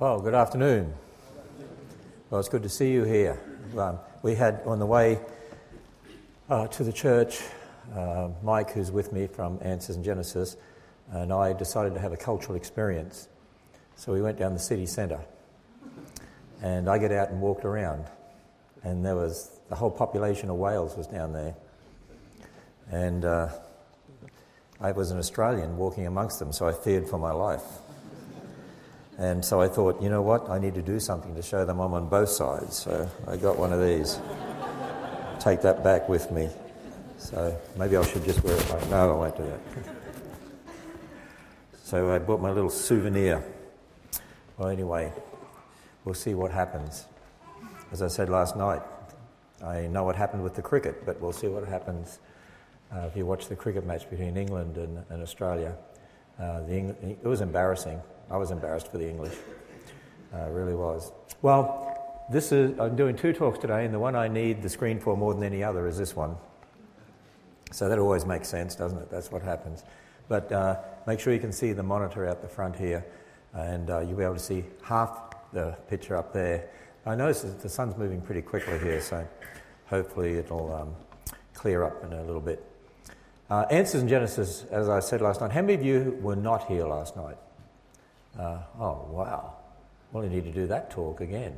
Well, good afternoon. Well, it's good to see you here. We had on the way to the church, Mike, who's with me from Answers in Genesis, and I decided to have a cultural experience. So we went down the city centre, and I get out and walked around, and there was the whole population of Wales was down there, and I was an Australian walking amongst them, so I feared for my life. And so I thought, you know what, I need to do something to show them I'm on both sides. So I got one of these. Take that back with me. So maybe I should just wear it. No, I won't do that. So I bought my little souvenir. Well, anyway, we'll see what happens. As I said last night, I know what happened with the cricket, but we'll see what happens if you watch the cricket match between England and Australia. It was embarrassing. I was embarrassed for the English. It really was. Well, I'm doing two talks today, and the one I need the screen for more than any other is this one. So that always makes sense, doesn't it? That's what happens. But make sure you can see the monitor out the front here, and you'll be able to see half the picture up there. I notice that the sun's moving pretty quickly here, so hopefully it'll clear up in a little bit. Answers in Genesis, as I said last night. How many of you were not here last night? Oh, wow. Well, you need to do that talk again.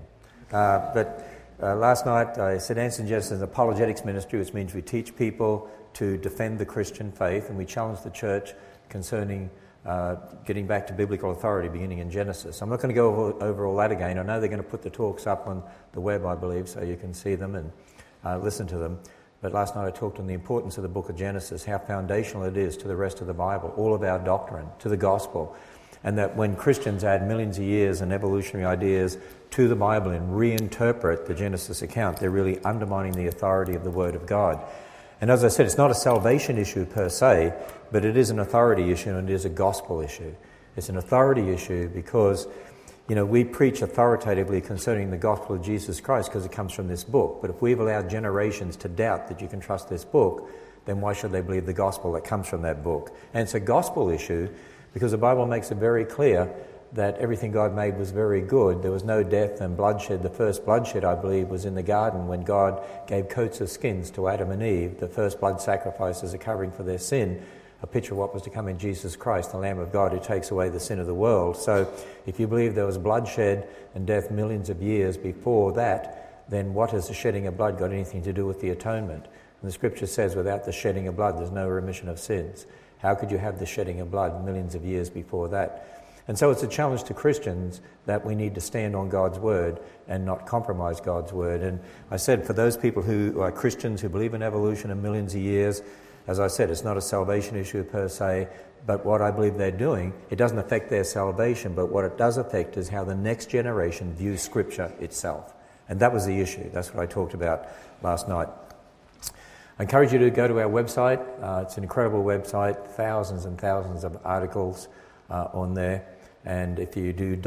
But last night I said Answers in Genesis is an apologetics ministry, which means we teach people to defend the Christian faith, and we challenge the church concerning getting back to biblical authority beginning in Genesis. I'm not going to go over all that again. I know they're going to put the talks up on the web, I believe, so you can see them and listen to them. But last night I talked on the importance of the book of Genesis, how foundational it is to the rest of the Bible, all of our doctrine, to the gospel. And that when Christians add millions of years and evolutionary ideas to the Bible and reinterpret the Genesis account, they're really undermining the authority of the Word of God. And as I said, it's not a salvation issue per se, but it is an authority issue and it is a gospel issue. It's an authority issue because, we preach authoritatively concerning the gospel of Jesus Christ because it comes from this book. But if we've allowed generations to doubt that you can trust this book, then why should they believe the gospel that comes from that book? And it's a gospel issue because the Bible makes it very clear that everything God made was very good. There was no death and bloodshed. The first bloodshed, I believe, was in the garden when God gave coats of skins to Adam and Eve. The first blood sacrifices are covering for their sin, a picture of what was to come in Jesus Christ, the Lamb of God who takes away the sin of the world. So if you believe there was bloodshed and death millions of years before that, then what has the shedding of blood got anything to do with the atonement? And the scripture says without the shedding of blood, there's no remission of sins. How could you have the shedding of blood millions of years before that? And so it's a challenge to Christians that we need to stand on God's word and not compromise God's word. And I said for those people who are Christians who believe in evolution and millions of years, as I said, it's not a salvation issue per se, but what I believe they're doing, it doesn't affect their salvation, but what it does affect is how the next generation views Scripture itself. And that was the issue. That's what I talked about last night. I encourage you to go to our website. It's an incredible website, thousands and thousands of articles on there. And if you do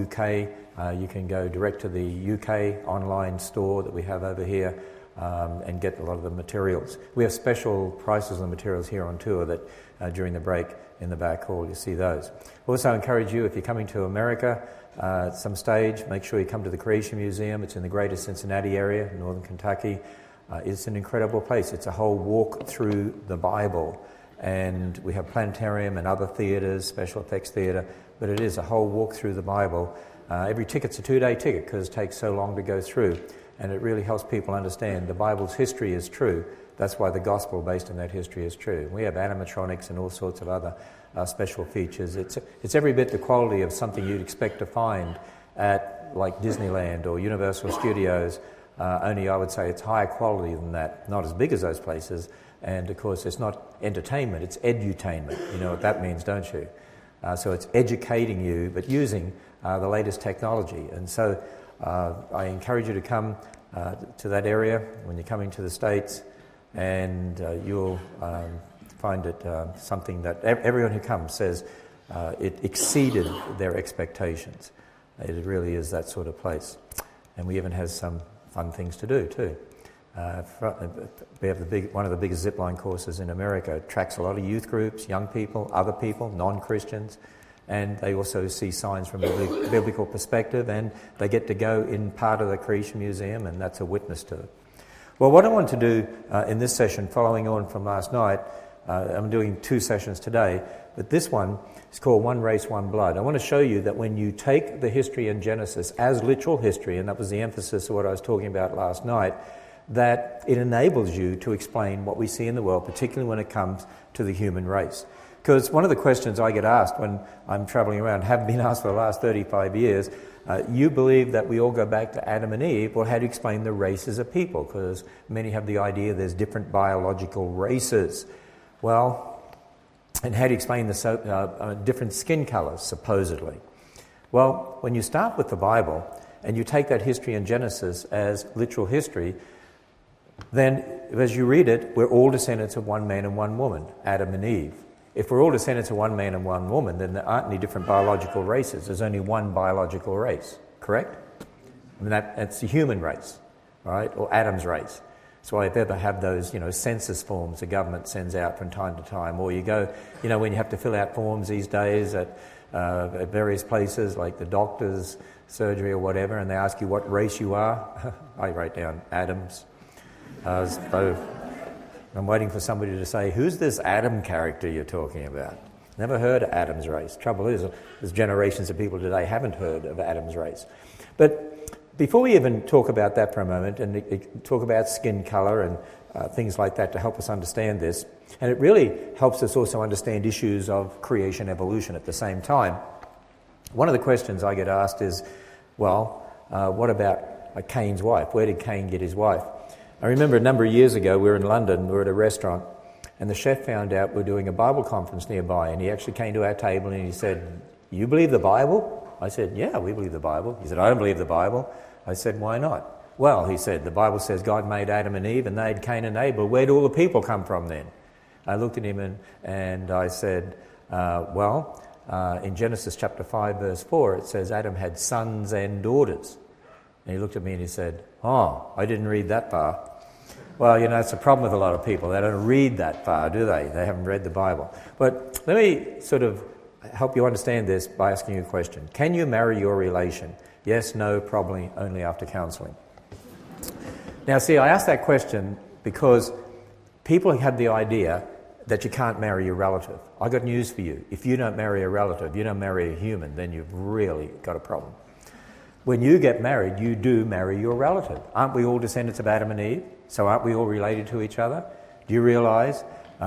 .uk, you can go direct to the UK online store that we have over here and get a lot of the materials. We have special prices on the materials here on tour that during the break in the back hall, you see those. Also encourage you, if you're coming to America at some stage, make sure you come to the Creation Museum. It's in the greater Cincinnati area, northern Kentucky. It's an incredible place. It's a whole walk through the Bible. And we have planetarium and other theatres, special effects theatre, but it is a whole walk through the Bible. Every ticket's a 2-day ticket because it takes so long to go through. And it really helps people understand the Bible's history is true. That's why the gospel based on that history is true. We have animatronics and all sorts of other special features. It's every bit the quality of something you'd expect to find at like Disneyland or Universal Studios. Only I would say it's higher quality than that. Not as big as those places. And of course it's not entertainment, it's edutainment. You know what that means, don't you? So it's educating you, but using the latest technology. And so I encourage you to come to that area when you're coming to the States, and you'll find it something that everyone who comes says it exceeded their expectations. It really is that sort of place. And we even have some fun things to do too. We have one of the biggest zipline courses in America. It attracts a lot of youth groups, young people, other people, non-Christians, And they also see signs from a biblical perspective, and they get to go in part of the Creation Museum, and that's a witness to it. Well, what I want to do in this session, following on from last night, I'm doing 2 sessions today, but this one is called One Race, One Blood. I want to show you that when you take the history in Genesis as literal history, and that was the emphasis of what I was talking about last night, that it enables you to explain what we see in the world, particularly when it comes to the human race. Because one of the questions I get asked when I'm travelling around, have been asked for the last 35 years, you believe that we all go back to Adam and Eve. Well, how do you explain the races of people? Because many have the idea there's different biological races. Well, and how do you explain the different skin colours, supposedly? Well, when you start with the Bible and you take that history in Genesis as literal history, then as you read it, we're all descendants of one man and one woman, Adam and Eve. If we're all descendants of one man and one woman, then there aren't any different biological races. There's only one biological race, correct? I mean, that's the human race, right? Or Adam's race. That's why if you ever have those, census forms the government sends out from time to time, or you go, when you have to fill out forms these days at various places like the doctor's surgery or whatever, and they ask you what race you are, I write down Adam's. I'm waiting for somebody to say, who's this Adam character you're talking about? Never heard of Adam's race. Trouble is, there's generations of people today haven't heard of Adam's race. But before we even talk about that for a moment and talk about skin colour and things like that to help us understand this, and it really helps us also understand issues of creation evolution at the same time, one of the questions I get asked is, what about Cain's wife? Where did Cain get his wife? I remember a number of years ago, we were in London, we were at a restaurant, and the chef found out we were doing a Bible conference nearby, and he actually came to our table and he said, "You believe the Bible?" I said, "Yeah, we believe the Bible." He said, "I don't believe the Bible." I said, "Why not?" "Well," he said, "the Bible says God made Adam and Eve, and they had Cain and Abel. Where do all the people come from then?" I looked at him and I said, in Genesis chapter 5, verse 4, it says Adam had sons and daughters. And he looked at me and he said, "Oh, I didn't read that far." Well, it's a problem with a lot of people. They don't read that far, do they? They haven't read the Bible. But let me sort of help you understand this by asking you a question. Can you marry your relation? Yes, no, probably only after counselling. Now, see, I ask that question because people have the idea that you can't marry your relative. I got news for you. If you don't marry a relative, you don't marry a human, then you've really got a problem. When you get married, you do marry your relative. Aren't we all descendants of Adam and Eve? So aren't we all related to each other? Do you realise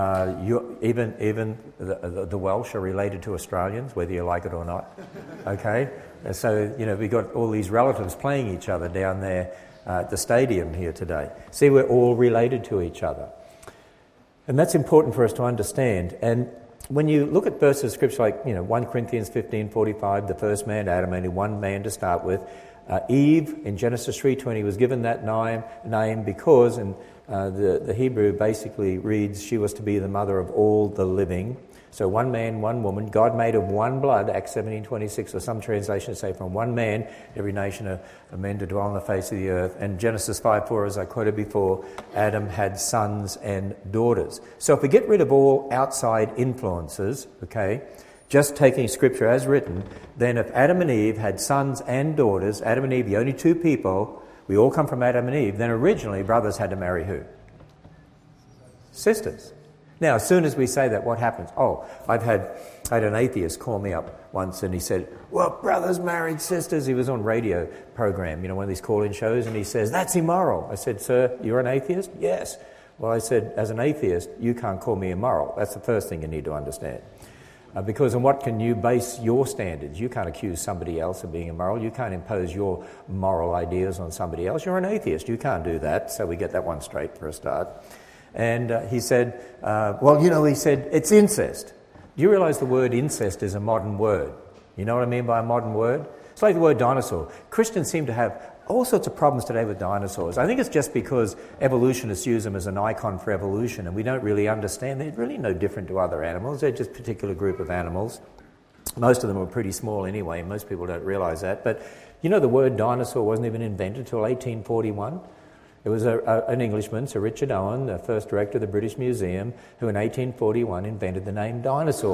even the Welsh are related to Australians, whether you like it or not? Okay? So, we've got all these relatives playing each other down there at the stadium here today. See, we're all related to each other. And that's important for us to understand. And when you look at verses of Scripture like, 1 Corinthians 15:45, the first man, Adam, only one man to start with. Eve, in Genesis 3:20, was given that name because, and the Hebrew basically reads, she was to be the mother of all the living. So one man, one woman, God made of one blood, Acts 17:26, or some translations say from one man, every nation of men to dwell on the face of the earth. And Genesis 5:4, as I quoted before, Adam had sons and daughters. So if we get rid of all outside influences, okay, just taking Scripture as written, then if Adam and Eve had sons and daughters, Adam and Eve, the only two people, we all come from Adam and Eve, then originally brothers had to marry who? Sisters. Now, as soon as we say that, what happens? I had an atheist call me up once and he said, "Well, brothers married sisters." He was on radio program, one of these call-in shows, and he says, "That's immoral." I said, "Sir, you're an atheist?" "Yes." Well, I said, as an atheist, you can't call me immoral. That's the first thing you need to understand. Because on what can you base your standards? You can't accuse somebody else of being immoral. You can't impose your moral ideas on somebody else. You're an atheist. You can't do that. So we get that one straight for a start. And he said, he said, it's incest. Do you realise the word incest is a modern word? You know what I mean by a modern word? It's like the word dinosaur. Christians seem to have all sorts of problems today with dinosaurs. I think it's just because evolutionists use them as an icon for evolution, and we don't really understand. They're really no different to other animals. They're just a particular group of animals. Most of them are pretty small anyway. Most people don't realise that. But the word dinosaur wasn't even invented until 1841. It was an Englishman, Sir Richard Owen, the first director of the British Museum, who in 1841 invented the name dinosaur.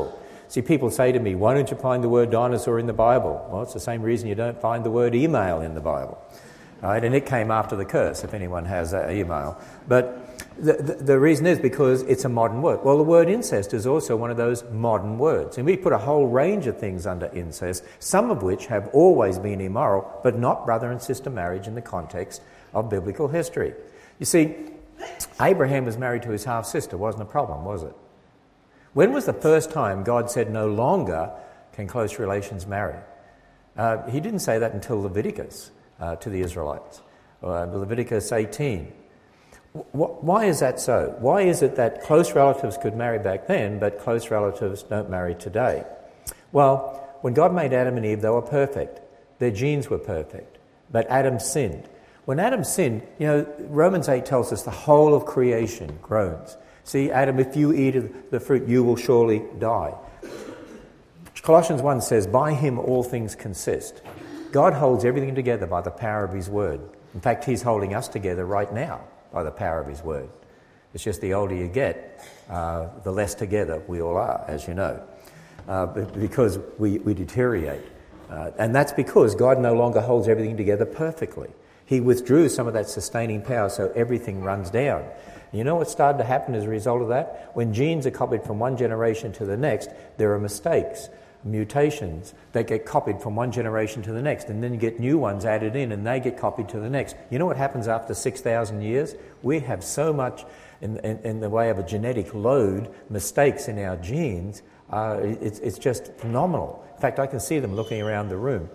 See, people say to me, why don't you find the word dinosaur in the Bible? Well, it's the same reason you don't find the word email in the Bible. Right? And it came after the curse, if anyone has that email. But the reason is because it's a modern word. Well, the word incest is also one of those modern words. And we put a whole range of things under incest, some of which have always been immoral, but not brother and sister marriage in the context of biblical history. You see, Abraham was married to his half-sister. Wasn't a problem, was it? When was the first time God said no longer can close relations marry? He didn't say that until Leviticus to the Israelites. Leviticus 18. Why is that so? Why is it that close relatives could marry back then, but close relatives don't marry today? Well, when God made Adam and Eve, they were perfect. Their genes were perfect. But Adam sinned. When Adam sinned, Romans 8 tells us the whole of creation groans. See, Adam, if you eat of the fruit, you will surely die. Colossians 1 says, by him all things consist. God holds everything together by the power of his word. In fact, he's holding us together right now by the power of his word. It's just the older you get, the less together we all are, as you know, because we deteriorate. And that's because God no longer holds everything together perfectly. He withdrew some of that sustaining power, so everything runs down. You know what started to happen as a result of that? When genes are copied from one generation to the next, there are mistakes, mutations that get copied from one generation to the next, and then you get new ones added in and they get copied to the next. You know what happens after 6,000 years? We have so much in the way of a genetic load, mistakes in our genes, it's just phenomenal. In fact, I can see them looking around the room.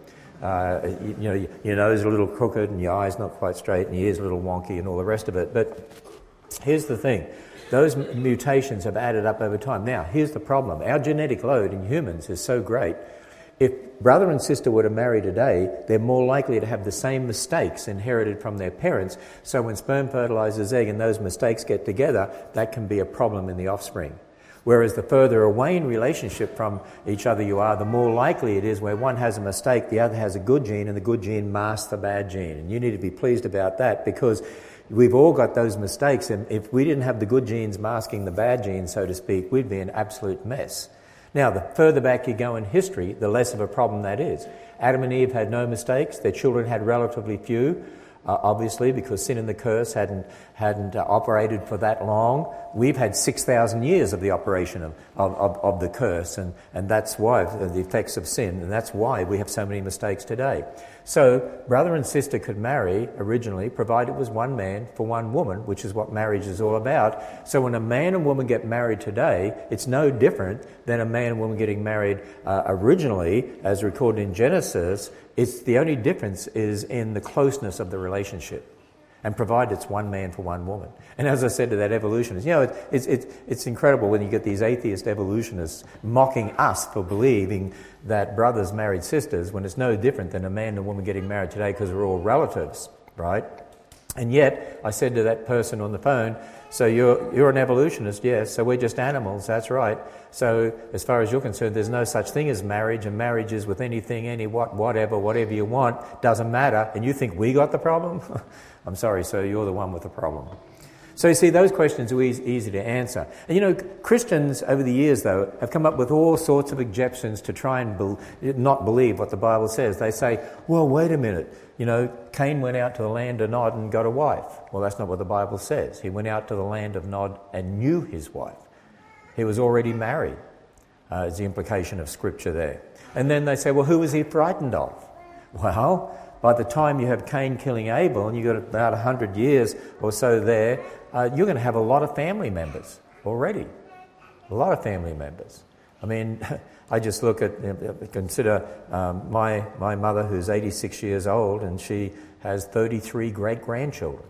Your nose is a little crooked and your eye's not quite straight and your ear's a little wonky and all the rest of it. But here's the thing. Those mutations have added up over time. Now, here's the problem. Our genetic load in humans is so great. If brother and sister were to marry today, they're more likely to have the same mistakes inherited from their parents. So when sperm fertilizes egg and those mistakes get together, that can be a problem in the offspring. Whereas the further away in relationship from each other you are, the more likely it is where one has a mistake, the other has a good gene, and the good gene masks the bad gene. And you need to be pleased about that, because we've all got those mistakes, and if we didn't have the good genes masking the bad genes, so to speak, we'd be an absolute mess. Now, the further back you go in history, the less of a problem that is. Adam and Eve had no mistakes. Their children had relatively few, obviously, because sin and the curse hadn't operated for that long. We've had 6,000 years of the operation of the curse, and that's why, the effects of sin, and that's why we have so many mistakes today. So, brother and sister could marry originally, provided it was one man for one woman, which is what marriage is all about. So when a man and woman get married today, it's no different than a man and woman getting married originally, as recorded in Genesis. It's the only difference is in the closeness of the relationship, and provided it's one man for one woman. And as I said to that evolutionist, it's incredible when you get these atheist evolutionists mocking us for believing that brothers married sisters, when it's no different than a man and a woman getting married today, because we're all relatives, right? And yet, I said to that person on the phone, so you're an evolutionist, yes, so we're just animals, that's right. So as far as you're concerned, there's no such thing as marriage, and marriage is with anything, whatever you want, doesn't matter, and you think we got the problem? I'm sorry, so you're the one with the problem. So you see, those questions are easy to answer. And Christians over the years, though, have come up with all sorts of objections to try and not believe what the Bible says. They say, well, wait a minute, Cain went out to the land of Nod and got a wife. Well, that's not what the Bible says. He went out to the land of Nod and knew his wife. He was already married, is the implication of Scripture there. And then they say, well, who was he frightened of? Well, by the time you have Cain killing Abel, and you've got about 100 years or so there, you're going to have a lot of family members already. A lot of family members. I mean, I just consider my mother, who's 86 years old, and she has 33 great-grandchildren.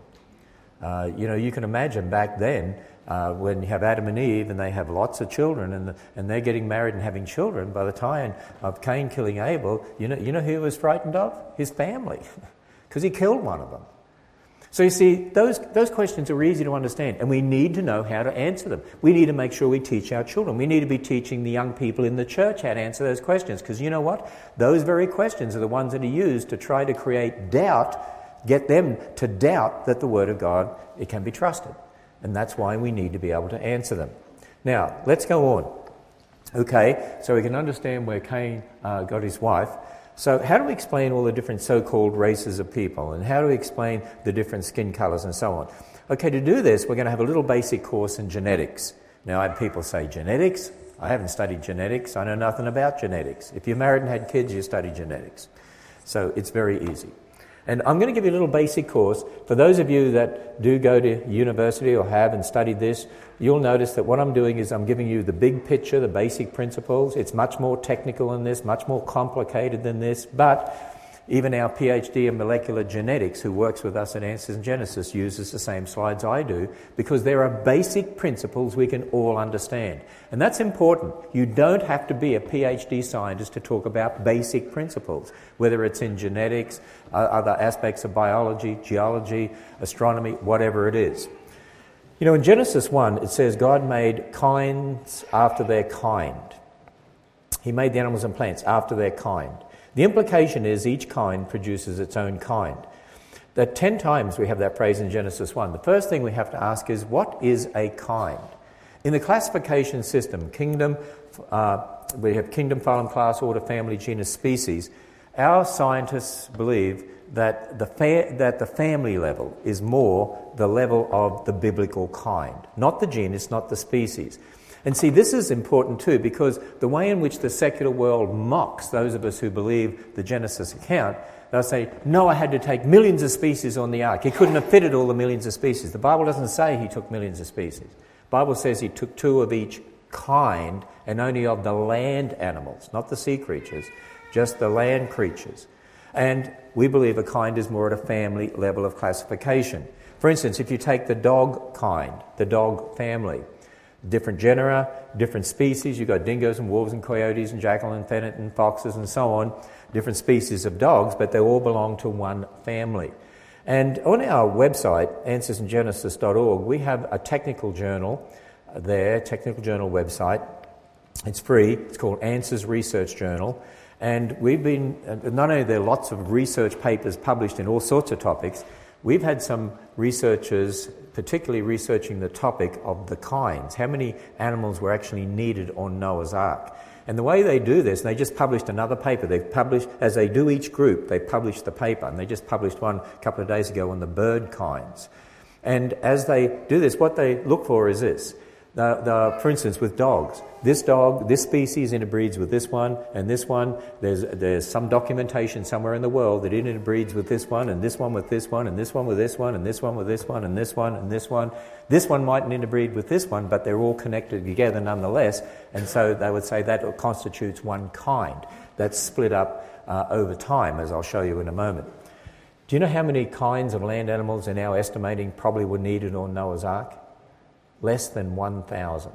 You can imagine back then, when you have Adam and Eve and they have lots of children and they're getting married and having children, by the time of Cain killing Abel, you know who he was frightened of? His family, because he killed one of them. So you see, those questions are easy to understand, and we need to know how to answer them. We need to make sure we teach our children. We need to be teaching the young people in the church how to answer those questions, because you know what? Those very questions are the ones that are used to try to create doubt, get them to doubt that the Word of God, it can be trusted. And that's why we need to be able to answer them. Now, let's go on. Okay, so we can understand where Cain got his wife. So how do we explain all the different so-called races of people, and how do we explain the different skin colours and so on? Okay, to do this, we're going to have a little basic course in genetics. Now, I have people say, genetics? I haven't studied genetics. I know nothing about genetics. If you're married and had kids, you study genetics. So it's very easy. And I'm going to give you a little basic course. For those of you that do go to university or have and studied this, you'll notice that what I'm doing is I'm giving you the big picture, the basic principles. It's much more technical than this, much more complicated than this, but even our PhD in molecular genetics, who works with us at Answers in Genesis, uses the same slides I do, because there are basic principles we can all understand. And that's important. You don't have to be a PhD scientist to talk about basic principles, whether it's in genetics, other aspects of biology, geology, astronomy, whatever it is. You know, in Genesis 1, it says God made kinds after their kind. He made the animals and plants after their kind. The implication is each kind produces its own kind. That 10 times we have that phrase in Genesis 1. The first thing we have to ask is, what is a kind? In the classification system, kingdom, we have kingdom, phylum, class, order, family, genus, species. Our scientists believe that the family level is more the level of the biblical kind, not the genus, not the species. And see, this is important too, because the way in which the secular world mocks those of us who believe the Genesis account, they'll say, Noah had to take millions of species on the ark. He couldn't have fitted all the millions of species. The Bible doesn't say he took millions of species. The Bible says he took 2 of each kind, and only of the land animals, not the sea creatures, just the land creatures. And we believe a kind is more at a family level of classification. For instance, if you take the dog kind, the dog family, different genera, different species. You've got dingoes and wolves and coyotes and jackal and pheasant and foxes and so on, different species of dogs, but they all belong to one family. And on our website, answersingenesis.org, we have a technical journal there, technical journal website. It's free. It's called Answers Research Journal. And we've been, not only are there lots of research papers published in all sorts of topics, we've had some researchers particularly researching the topic of the kinds, how many animals were actually needed on Noah's Ark. And the way they do this, they just published another paper. They've published, as they do each group, they publish the paper. And they just published one a couple of days ago on the bird kinds. And as they do this, what they look for is this. For instance, with dogs, this dog, this species interbreeds with this one and this one. There's some documentation somewhere in the world that it interbreeds with this one and this one with this one and this one with this one and this one with this one and this one and this one. This one mightn't interbreed with this one, but they're all connected together nonetheless. And so they would say that constitutes one kind. That's split up over time, as I'll show you in a moment. Do you know how many kinds of land animals in our estimating probably were needed on Noah's Ark? Less than 1,000.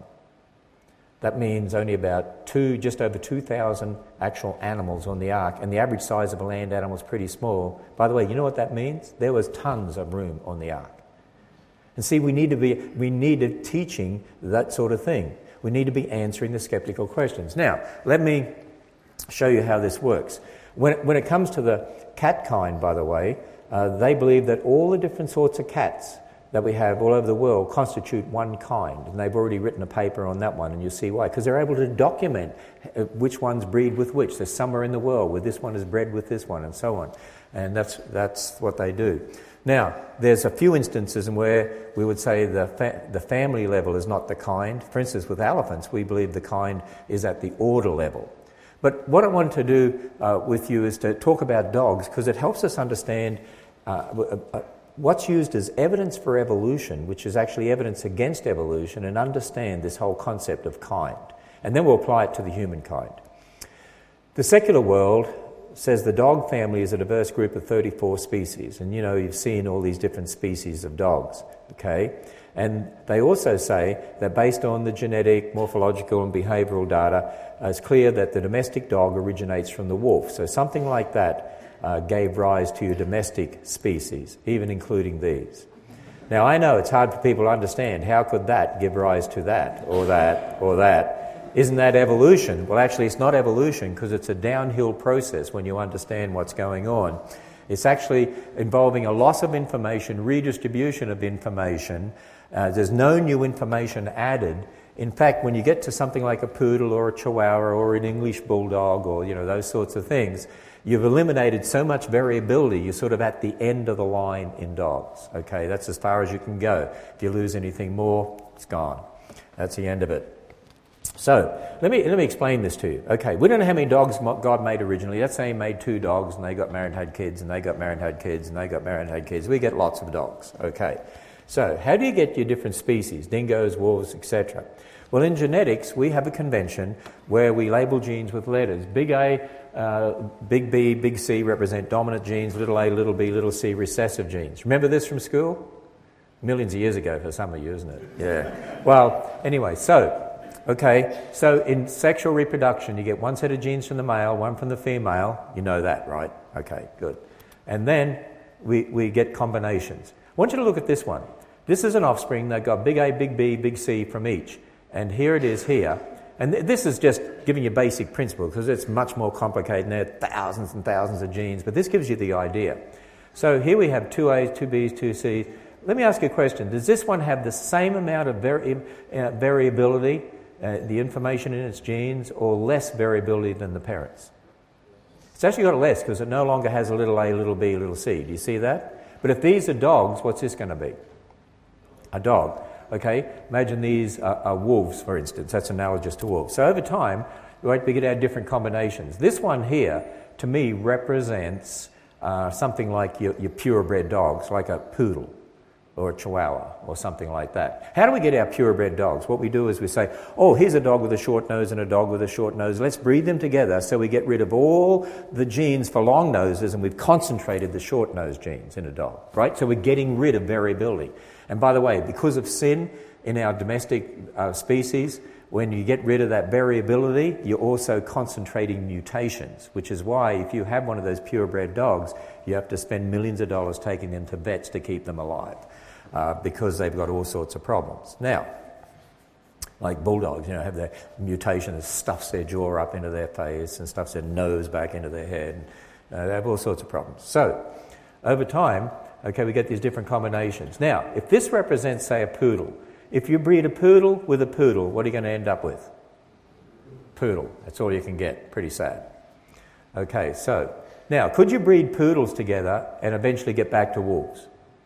That means only about just over 2,000 actual animals on the ark, and the average size of a land animal is pretty small. By the way, you know what that means? There was tons of room on the ark. And see, we needed teaching that sort of thing. We need to be answering the skeptical questions. Now, let me show you how this works. When it comes to the cat kind, by the way, they believe that all the different sorts of cats that we have all over the world constitute one kind. And they've already written a paper on that one, and you'll see why. Because they're able to document which ones breed with which. There's somewhere in the world where this one is bred with this one, and so on. And that's what they do. Now, there's a few instances in where we would say the family level is not the kind. For instance, with elephants, we believe the kind is at the order level. But what I want to do with you is to talk about dogs, because it helps us understand what's used as evidence for evolution, which is actually evidence against evolution, and understand this whole concept of kind. And then we'll apply it to the human kind. The secular world says the dog family is a diverse group of 34 species. And you've seen all these different species of dogs, okay? And they also say that based on the genetic, morphological and behavioural data, it's clear that the domestic dog originates from the wolf. So something like that gave rise to your domestic species, even including these. Now, I know it's hard for people to understand. How could that give rise to that, or that, or that? Isn't that evolution? Well, actually, it's not evolution, because it's a downhill process when you understand what's going on. It's actually involving a loss of information, redistribution of information. There's no new information added In fact, when you get to something like a poodle or a chihuahua or an English bulldog or, those sorts of things, you've eliminated so much variability, you're sort of at the end of the line in dogs. Okay, that's as far as you can go. If you lose anything more, it's gone. That's the end of it. So, let me explain this to you. Okay, we don't know how many dogs God made originally. Let's say He made 2 dogs and they got married and had kids and they got married and had kids and they got married and had kids. We get lots of dogs. Okay, so how do you get your different species, dingoes, wolves, etc.? Well, in genetics, we have a convention where we label genes with letters. Big A, big B, big C represent dominant genes, little a, little b, little c recessive genes. Remember this from school? Millions of years ago for some of you, isn't it? Yeah. Well, anyway, so in sexual reproduction, you get one set of genes from the male, one from the female. You know that, right? Okay, good. And then we get combinations. I want you to look at this one. This is an offspring. They've got big A, big B, big C from each. And here it is here. And this is just giving you basic principle because it's much more complicated and there are thousands and thousands of genes. But this gives you the idea. So here we have 2 A's, 2 B's, 2 C's. Let me ask you a question. Does this one have the same amount of variability, the information in its genes, or less variability than the parents? It's actually got less because it no longer has a little a, little b, little c. Do you see that? But if these are dogs, what's this going to be? A dog. Okay, imagine these are wolves, for instance. That's analogous to wolves. So over time, we get our different combinations. This one here, to me, represents something like your purebred dogs, like a poodle or a chihuahua or something like that. How do we get our purebred dogs? What we do is we say, oh, here's a dog with a short nose and a dog with a short nose. Let's breed them together so we get rid of all the genes for long noses and we've concentrated the short nose genes in a dog, right? So we're getting rid of variability. And by the way, because of sin in our domestic species, when you get rid of that variability, you're also concentrating mutations, which is why if you have one of those purebred dogs, you have to spend millions of dollars taking them to vets to keep them alive because they've got all sorts of problems. Now, like bulldogs, have their mutation that stuffs their jaw up into their face and stuffs their nose back into their head. They have all sorts of problems. So, over time, we get these different combinations. Now, if this represents, say, a poodle, if you breed a poodle with a poodle, what are you going to end up with? Poodle. That's all you can get. Pretty sad. Okay, so, now, could you breed poodles together and eventually get back to wolves?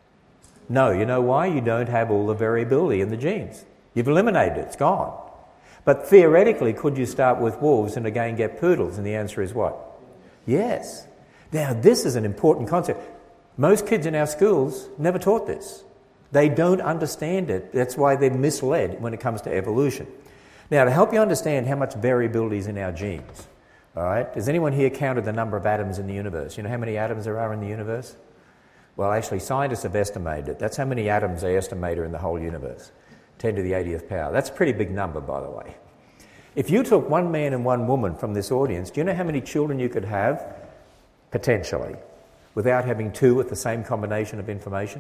No, you know why? You don't have all the variability in the genes. You've eliminated it. It's gone. But theoretically, could you start with wolves and again get poodles? And the answer is what? Yes. Now, this is an important concept. Most kids in our schools never taught this. They don't understand it. That's why they're misled when it comes to evolution. Now, to help you understand how much variability is in our genes, all right, has anyone here counted the number of atoms in the universe? You know how many atoms there are in the universe? Well, actually, scientists have estimated it. That's how many atoms they estimate are in the whole universe. 10 to the 80th power. That's a pretty big number, by the way. If you took one man and one woman from this audience, do you know how many children you could have, potentially, without having 2 with the same combination of information?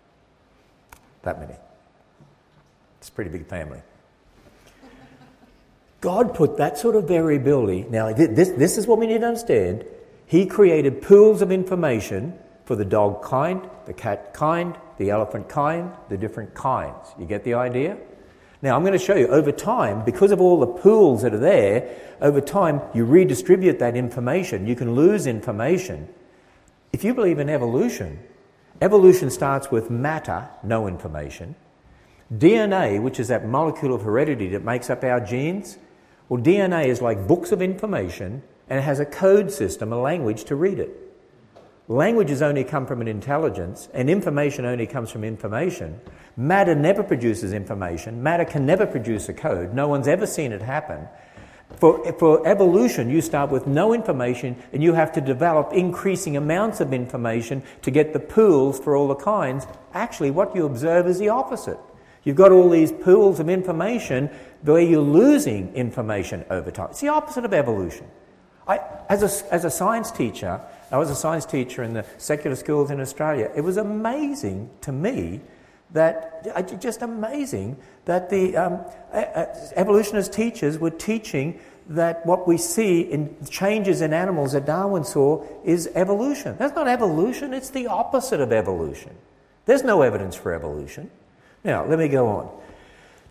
That many. It's a pretty big family. God put that sort of variability. Now, this is what we need to understand. He created pools of information for the dog kind, the cat kind, the elephant kind, the different kinds. You get the idea? Now, I'm going to show you, over time, because of all the pools that are there, over time, you redistribute that information. You can lose information. If you believe in evolution, evolution starts with matter, no information. DNA, which is that molecule of heredity that makes up our genes, well, DNA is like books of information, and it has a code system, a language to read it. Languages only come from an intelligence, and information only comes from information. Matter never produces information. Matter can never produce a code. No one's ever seen it happen. For evolution, you start with no information, and you have to develop increasing amounts of information to get the pools for all the kinds. Actually, what you observe is the opposite. You've got all these pools of information where you're losing information over time. It's the opposite of evolution. As a science teacher, I was a science teacher in the secular schools in Australia. It was amazing to me that, just amazing, that the evolutionist teachers were teaching that what we see in changes in animals that Darwin saw is evolution. That's not evolution, it's the opposite of evolution. There's no evidence for evolution. Now, let me go on.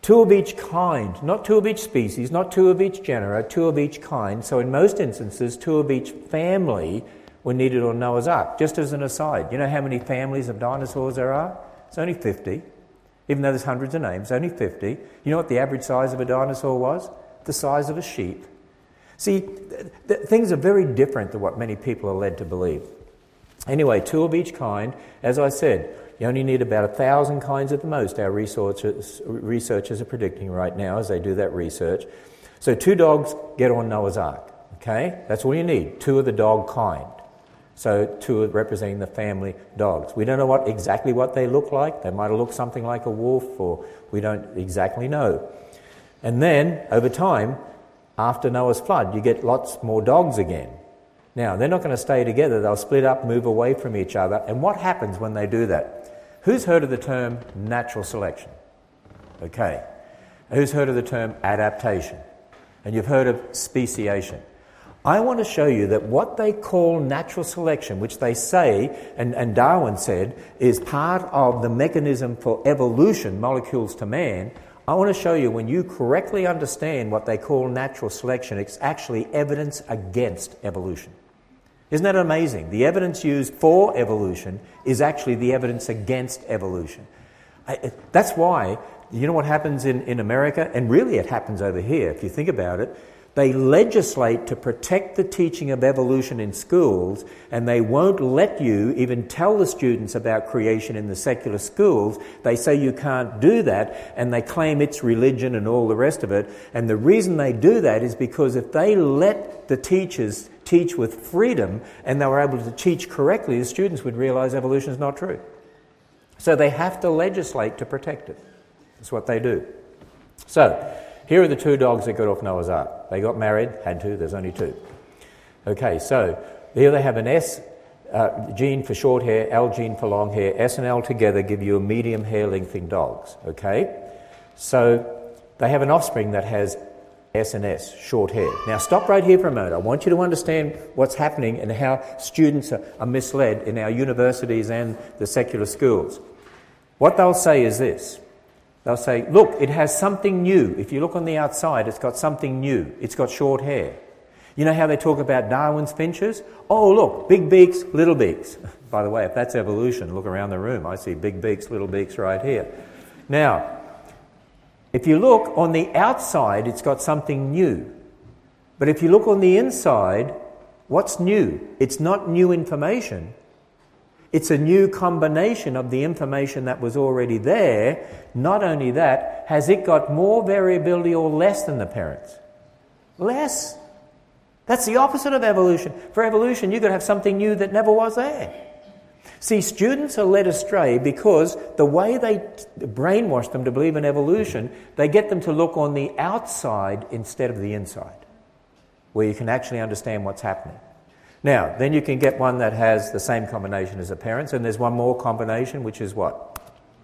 2 of each kind, not 2 of each species, not 2 of each genera, 2 of each kind. So in most instances, 2 of each family were needed on Noah's Ark. Just as an aside, you know how many families of dinosaurs there are? It's only 50. Even though there's hundreds of names, only 50. You know what the average size of a dinosaur was? The size of a sheep. See, things are very different than what many people are led to believe. Anyway, 2 of each kind. As I said, you only need about 1,000 kinds at the most, our researchers are predicting right now as they do that research. So 2 dogs get on Noah's Ark, okay? That's all you need, 2 of the dog kind. So 2 representing the family dogs. We don't know exactly what they look like. They might have looked something like a wolf, or we don't exactly know. And then, over time, after Noah's flood, you get lots more dogs again. Now, they're not going to stay together. They'll split up, move away from each other. And what happens when they do that? Who's heard of the term natural selection? Okay. Who's heard of the term adaptation? And you've heard of speciation. I want to show you that what they call natural selection, which they say, and Darwin said, is part of the mechanism for evolution, molecules to man. I want to show you when you correctly understand what they call natural selection, it's actually evidence against evolution. Isn't that amazing? The evidence used for evolution is actually the evidence against evolution. That's why, you know what happens in America, and really it happens over here, if you think about it. They legislate to protect the teaching of evolution in schools, and they won't let you even tell the students about creation in the secular schools. They say you can't do that, and they claim it's religion and all the rest of it. And the reason they do that is because if they let the teachers teach with freedom and they were able to teach correctly, the students would realize evolution is not true. So they have to legislate to protect it. That's what they do. So, here are the 2 dogs that got off Noah's Ark. They got married, had to, there's only 2. Okay, so here they have an S gene for short hair, L gene for long hair. S and L together give you a medium hair length in dogs, okay? So they have an offspring that has S and S, short hair. Now stop right here for a moment. I want you to understand what's happening and how students are misled in our universities and the secular schools. What they'll say is this. They'll say, look, it has something new. If you look on the outside, it's got something new. It's got short hair. You know how they talk about Darwin's finches? Oh, look, big beaks, little beaks. By the way, if that's evolution, look around the room. I see big beaks, little beaks right here. Now, if you look on the outside, it's got something new. But if you look on the inside, what's new? It's not new information. It's a new combination of the information that was already there. Not only that, has it got more variability or less than the parents? Less. That's the opposite of evolution. For evolution, you've got to have something new that never was there. See, students are led astray because the way they brainwash them to believe in evolution, they get them to look on the outside instead of the inside, where you can actually understand what's happening. Now, then you can get one that has the same combination as the parents, and there's one more combination, which is what?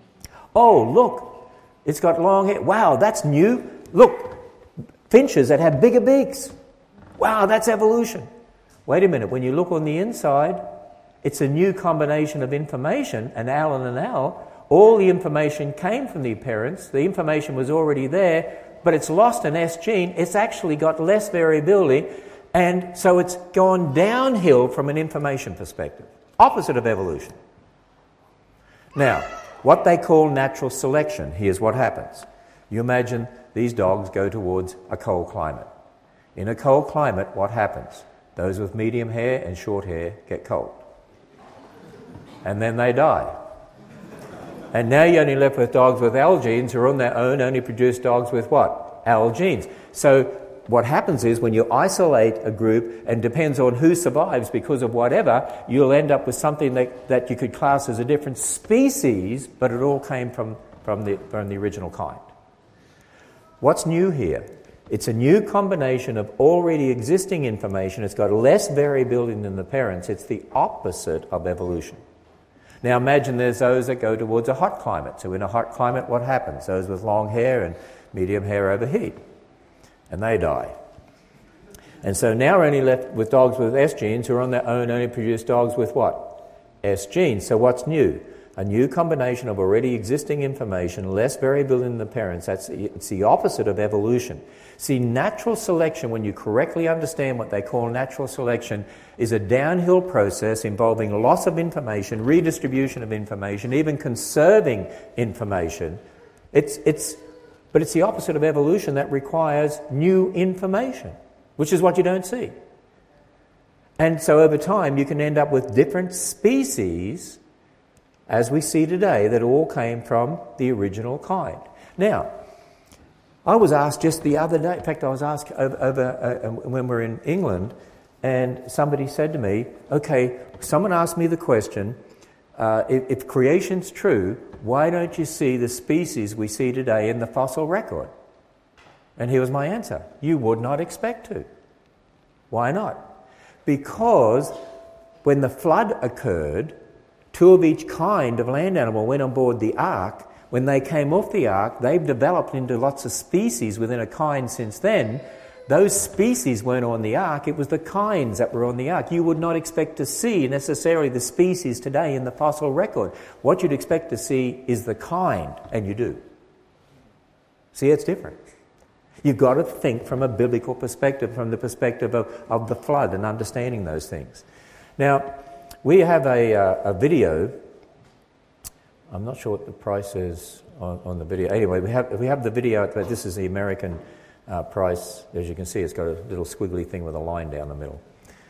Oh, look, it's got long hair. Wow, that's new. Look, finches that have bigger beaks. Wow, that's evolution. Wait a minute, when you look on the inside, it's a new combination of information, an L and an L. All the information came from the parents. The information was already there, but it's lost an S gene. It's actually got less variability. And so it's gone downhill from an information perspective. Opposite of evolution. Now, what they call natural selection, here's what happens. You imagine these dogs go towards a cold climate. In a cold climate, what happens? Those with medium hair and short hair get cold. And then they die. And now you're only left with dogs with L genes who on their own only produce dogs with what? L genes. So what happens is when you isolate a group, and depends on who survives because of whatever, you'll end up with something that you could class as a different species, but it all came from the original kind. What's new here? It's a new combination of already existing information. It's got less variability than the parents. It's the opposite of evolution. Now imagine there's those that go towards a hot climate. So in a hot climate, what happens? Those with long hair and medium hair overheat. And they die. And so now we're only left with dogs with S genes who are on their own only produce dogs with what? S genes. So what's new? a new combination of already existing information, less variability in the parents. It's the opposite of evolution. See, natural selection, when you correctly understand what they call natural selection, is a downhill process involving loss of information, redistribution of information, even conserving information. But it's the opposite of evolution that requires new information, which is what you don't see. And so over time you can end up with different species, as we see today, that all came from the original kind. Now, I was asked just the other day, in fact I was asked when we were in England, and somebody said to me, okay, someone asked me the question, if creation's true, why don't you see the species we see today in the fossil record? And here was my answer: you would not expect to. Why not? Because when the flood occurred, two of each kind of land animal went on board the ark. When they came off the ark, they've developed into lots of species within a kind since then. Those species weren't on the ark, it was the kinds that were on the ark. You would not expect to see necessarily the species today in the fossil record. What you'd expect to see is the kind, and you do. See, it's different. You've got to think from a biblical perspective, from the perspective of the flood and understanding those things. Now, we have a video. I'm not sure what the price is on the video. Anyway, we have the video. This is the American price. As you can see, it's got a little squiggly thing with a line down the middle.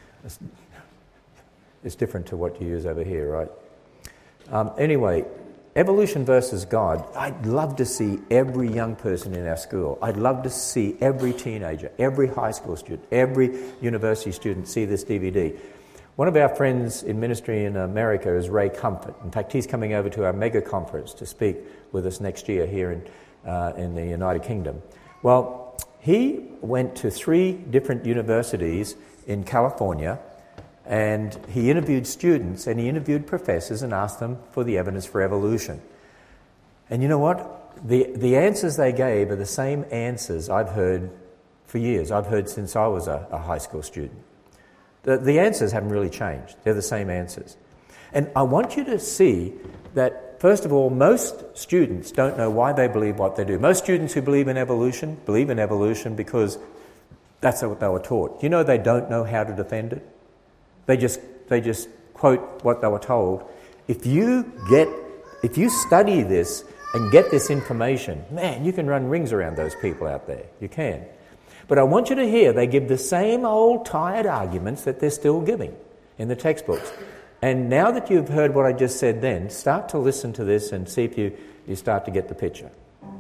It's different to what you use over here, right? Anyway, evolution versus God. I'd love to see every young person in our school. I'd love to see every teenager, every high school student, every university student see this DVD. One of our friends in ministry in America is Ray Comfort. In fact, he's coming over to our mega conference to speak with us next year here in the United Kingdom. Well, he went to 3 different universities in California, and he interviewed students and he interviewed professors and asked them for the evidence for evolution. And you know what? The answers they gave are the same answers I've heard for years. I've heard since I was a high school student. The answers haven't really changed. They're the same answers. And I want you to see that, first of all, most students don't know why they believe what they do. Most students who believe in evolution because that's what they were taught. You know they don't know how to defend it? They just quote what they were told. If you study this and get this information, man, you can run rings around those people out there. You can. But I want you to hear they give the same old tired arguments that they're still giving in the textbooks. And now that you've heard what I just said then, start to listen to this and see if you start to get the picture.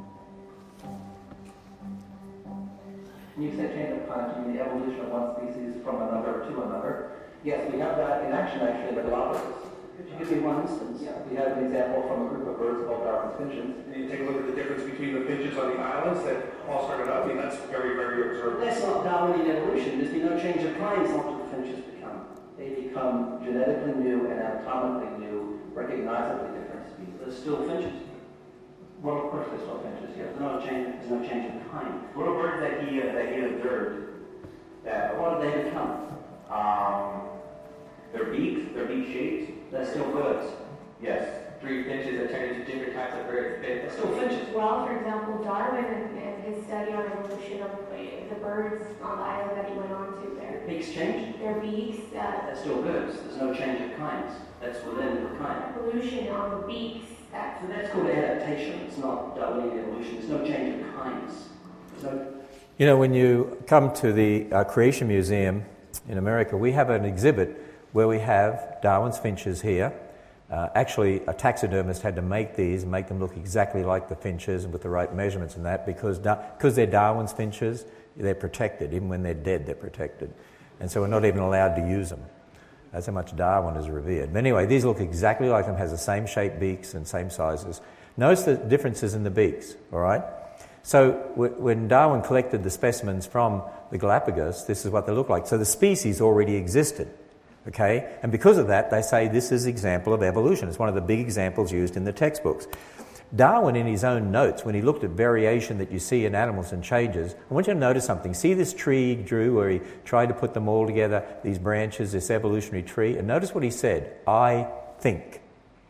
You said change of kind to mean the evolution of one species from another to another. Yes, we have that in action actually in the Galapagos. Could you give me one instance? Yeah. We have an example from a group of birds called Darwin's finches. And you take a look at the difference between the finches on the islands that all started out. I mean, that's very, very observable. That's not Darwinian evolution. There's been no change of kinds after the finches become. They become genetically new and anatomically new, recognizably different species. There's still finches. Well, of course there's still finches, yes. There's no change of kind. What are birds that he observed? What did they become? Their beak shapes. They're still birds. Yes. 3 finches that turn into different types of birds. They're still finches. Well, for example, Darwin and his study on evolution of the birds on the island that he went on to there. Beaks changed? Their beaks. They're still birds. There's no change of kinds. That's within the kind. Evolution on the beaks. So that's called adaptation. It's not Darwinian evolution. There's no change of kinds. You know, when you come to the Creation Museum in America, we have an exhibit where we have Darwin's finches here. Actually, a taxidermist had to make these and make them look exactly like the finches and with the right measurements and that because they're Darwin's finches, they're protected. Even when they're dead, they're protected. And so we're not even allowed to use them. That's how much Darwin is revered. But anyway, these look exactly like them, has the same shaped beaks and same sizes. Notice the differences in the beaks, all right? So when Darwin collected the specimens from the Galapagos, this is what they look like. So the species already existed, okay? And because of that, they say this is an example of evolution. It's one of the big examples used in the textbooks. Darwin, in his own notes, when he looked at variation that you see in animals and changes, I want you to notice something. See this tree he drew where he tried to put them all together, these branches, this evolutionary tree? And notice what he said, I think.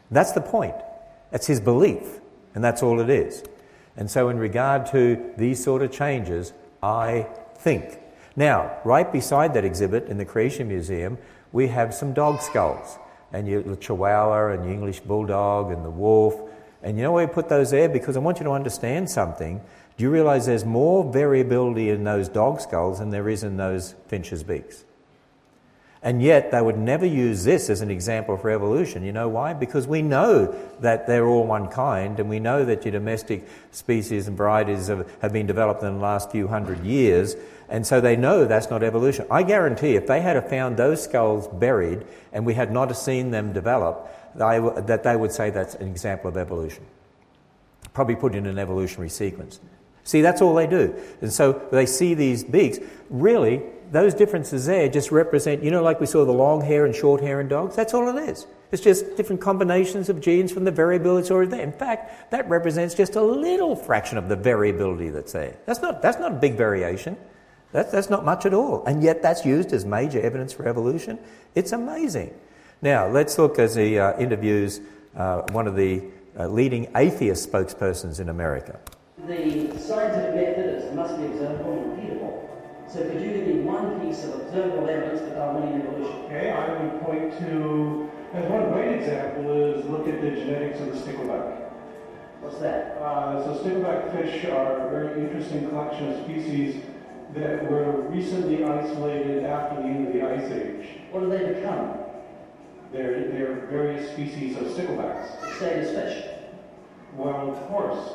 That's the point. That's his belief, and that's all it is. And so in regard to these sort of changes, I think. Now, right beside that exhibit in the Creation Museum, we have some dog skulls. And the Chihuahua and the English Bulldog and the Wolf. And you know why we put those there? Because I want you to understand something. Do you realise there's more variability in those dog skulls than there is in those finches' beaks? And yet they would never use this as an example for evolution. You know why? Because we know that they're all one kind, and we know that your domestic species and varieties have been developed in the last few hundred years, and so they know that's not evolution. I guarantee if they had found those skulls buried and we had not seen them develop, that they would say that's an example of evolution. Probably put in an evolutionary sequence. See, that's all they do. And so they see these beaks. Really, those differences there just represent, like we saw the long hair and short hair in dogs, that's all it is. It's just different combinations of genes from the variability that's already there. In fact, that represents just a little fraction of the variability that's there. That's not a big variation. That's not much at all. And yet that's used as major evidence for evolution. It's amazing. Now, let's look as he interviews one of the leading atheist spokespersons in America. The scientific method must be observable and repeatable. So could you give me one piece of observable evidence for Darwinian evolution? Okay, I would point to, as one great example is look at the genetics of the stickleback. What's that? So stickleback fish are a very interesting collection of species that were recently isolated after the end of the Ice Age. What do they become? They're various species of sticklebacks. The same as fish. Well, of course.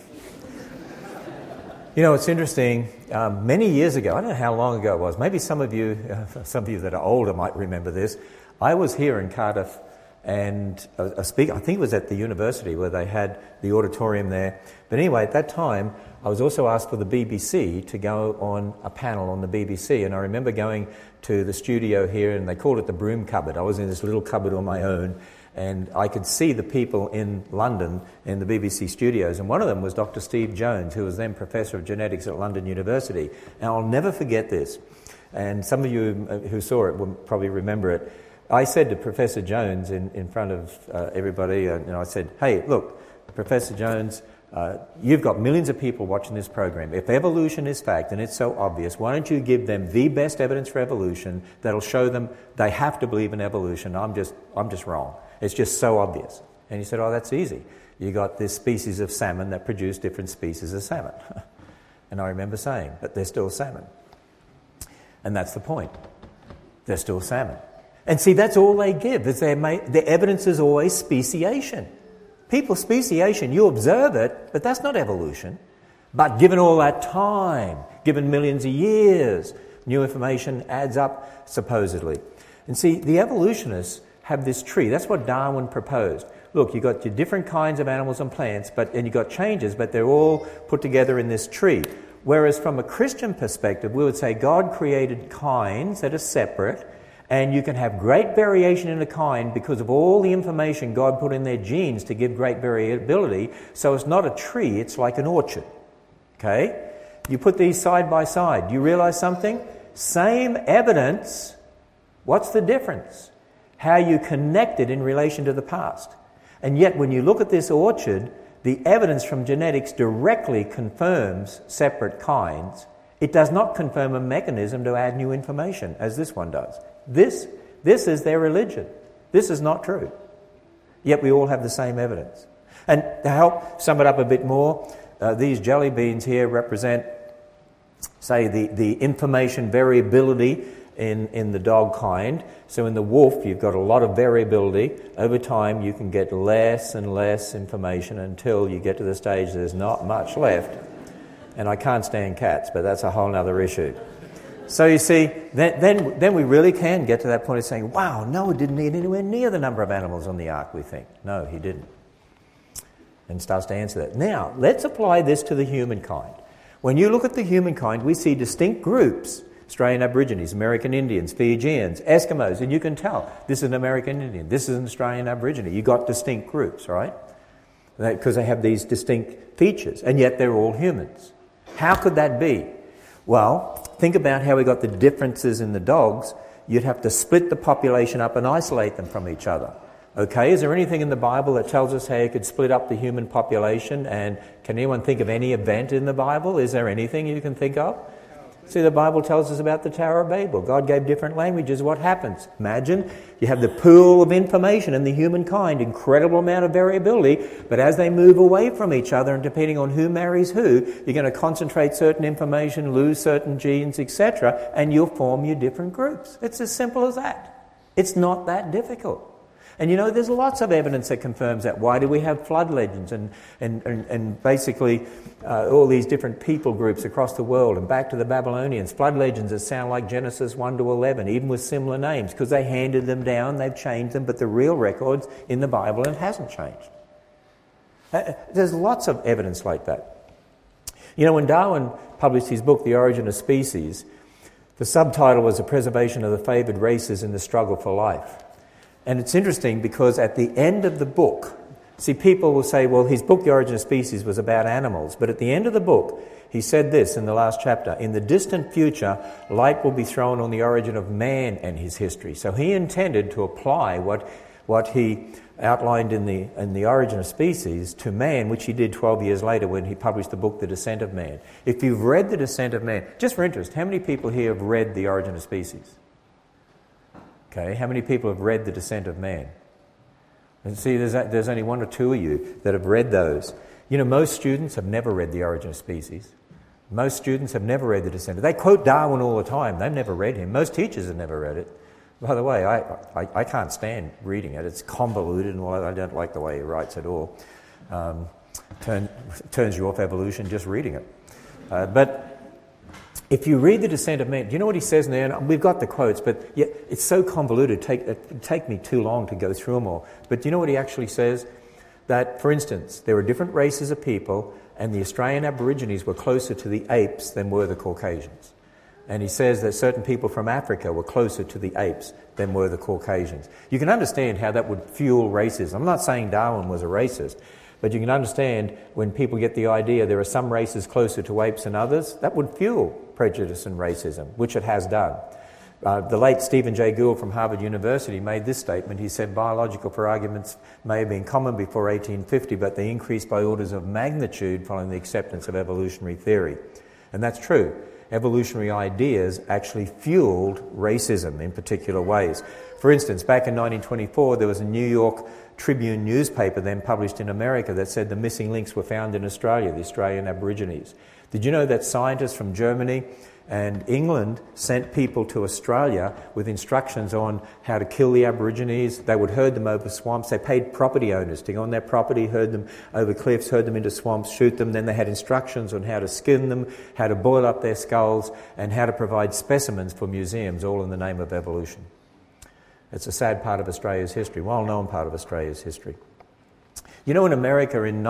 It's interesting. Many years ago, I don't know how long ago it was, maybe some of you that are older might remember this. I was here in Cardiff and a speaker, I think it was at the university where they had the auditorium there. But anyway, at that time, I was also asked for the BBC to go on a panel on the BBC. And I remember going to the studio here, and they called it the broom cupboard. I was in this little cupboard on my own, and I could see the people in London in the BBC studios. And one of them was Dr. Steve Jones, who was then Professor of Genetics at London University. And I'll never forget this. And some of you who saw it will probably remember it. I said to Professor Jones in front of everybody, I said, hey, look, Professor Jones, you've got millions of people watching this program. If evolution is fact, and it's so obvious, why don't you give them the best evidence for evolution that'll show them they have to believe in evolution? I'm just wrong. It's just so obvious. And he said, oh, that's easy. You got this species of salmon that produce different species of salmon. And I remember saying, but they're still salmon. And that's the point. They're still salmon. And see, that's all they give. The evidence is always speciation. People, speciation, you observe it, but that's not evolution. But given all that time, given millions of years, new information adds up, supposedly. And see, the evolutionists have this tree. That's what Darwin proposed. Look, you've got your different kinds of animals and plants, and you've got changes, but they're all put together in this tree. Whereas from a Christian perspective, we would say God created kinds that are separate, and you can have great variation in a kind because of all the information God put in their genes to give great variability. So it's not a tree, it's like an orchard. Okay? You put these side by side. Do you realize something? Same evidence. What's the difference? How you connect it in relation to the past. And yet when you look at this orchard, the evidence from genetics directly confirms separate kinds. It does not confirm a mechanism to add new information, as this one does. This is their religion. This is not true. Yet we all have the same evidence. And to help sum it up a bit more, these jelly beans here represent, say, the information variability in the dog kind. So in the wolf, you've got a lot of variability. Over time, you can get less and less information until you get to the stage there's not much left. And I can't stand cats, but that's a whole other issue. So you see, then we really can get to that point of saying, wow, Noah didn't need anywhere near the number of animals on the ark, we think. No, he didn't. And starts to answer that. Now, let's apply this to the humankind. When you look at the humankind, we see distinct groups. Australian Aborigines, American Indians, Fijians, Eskimos, and you can tell this is an American Indian, this is an Australian Aborigine. You've got distinct groups, right? Because they have these distinct features, and yet they're all humans. How could that be? Well, think about how we got the differences in the dogs. You'd have to split the population up and isolate them from each other. Okay, is there anything in the Bible that tells us how you could split up the human population? And can anyone think of any event in the Bible? Is there anything you can think of? See, the Bible tells us about the Tower of Babel. God gave different languages. What happens? Imagine you have the pool of information in the humankind, incredible amount of variability, but as they move away from each other and depending on who marries who, you're going to concentrate certain information, lose certain genes, etc., and you'll form your different groups. It's as simple as that. It's not that difficult. And you know, there's lots of evidence that confirms that. Why do we have flood legends and basically all these different people groups across the world, and back to the Babylonians, flood legends that sound like Genesis 1 to 11, even with similar names, because they handed them down, they've changed them, but the real records in the Bible, it hasn't changed. There's lots of evidence like that. You know, when Darwin published his book, The Origin of Species, the subtitle was The Preservation of the Favoured Races in the Struggle for Life. And it's interesting because at the end of the book, see, people will say, well, his book, The Origin of Species, was about animals. But at the end of the book, he said this in the last chapter: in the distant future, light will be thrown on the origin of man and his history. So he intended to apply what he outlined in the Origin of Species to man, which he did 12 years later when he published the book, The Descent of Man. If you've read The Descent of Man, just for interest, how many people here have read The Origin of Species? Okay, how many people have read The Descent of Man? And see, there's only one or two of you that have read those. You know, most students have never read The Origin of Species. Most students have never read The Descent. They quote Darwin all the time. They've never read him. Most teachers have never read it. By the way, I can't stand reading it. It's convoluted, and I don't like the way he writes at all. Turns you off evolution just reading it. But if you read The Descent of Man, do you know what he says in there? And we've got the quotes, but yeah, it's so convoluted, it'd take me too long to go through them all. But do you know what he actually says? That, for instance, there are different races of people, and the Australian Aborigines were closer to the apes than were the Caucasians. And he says that certain people from Africa were closer to the apes than were the Caucasians. You can understand how that would fuel racism. I'm not saying Darwin was a racist, but you can understand when people get the idea there are some races closer to apes than others, that would fuel prejudice and racism, which it has done. The late Stephen Jay Gould from Harvard University made this statement. He said, biological for arguments may have been common before 1850, but they increased by orders of magnitude following the acceptance of evolutionary theory. And that's true. Evolutionary ideas actually fueled racism in particular ways. For instance, back in 1924, there was a New York Tribune newspaper then published in America that said the missing links were found in Australia, the Australian Aborigines. Did you know that scientists from Germany and England sent people to Australia with instructions on how to kill the Aborigines? They would herd them over swamps. They paid property owners to go on their property, herd them over cliffs, herd them into swamps, shoot them. Then they had instructions on how to skin them, how to boil up their skulls, and how to provide specimens for museums, all in the name of evolution. It's a sad part of Australia's history, well-known part of Australia's history. You know, in America in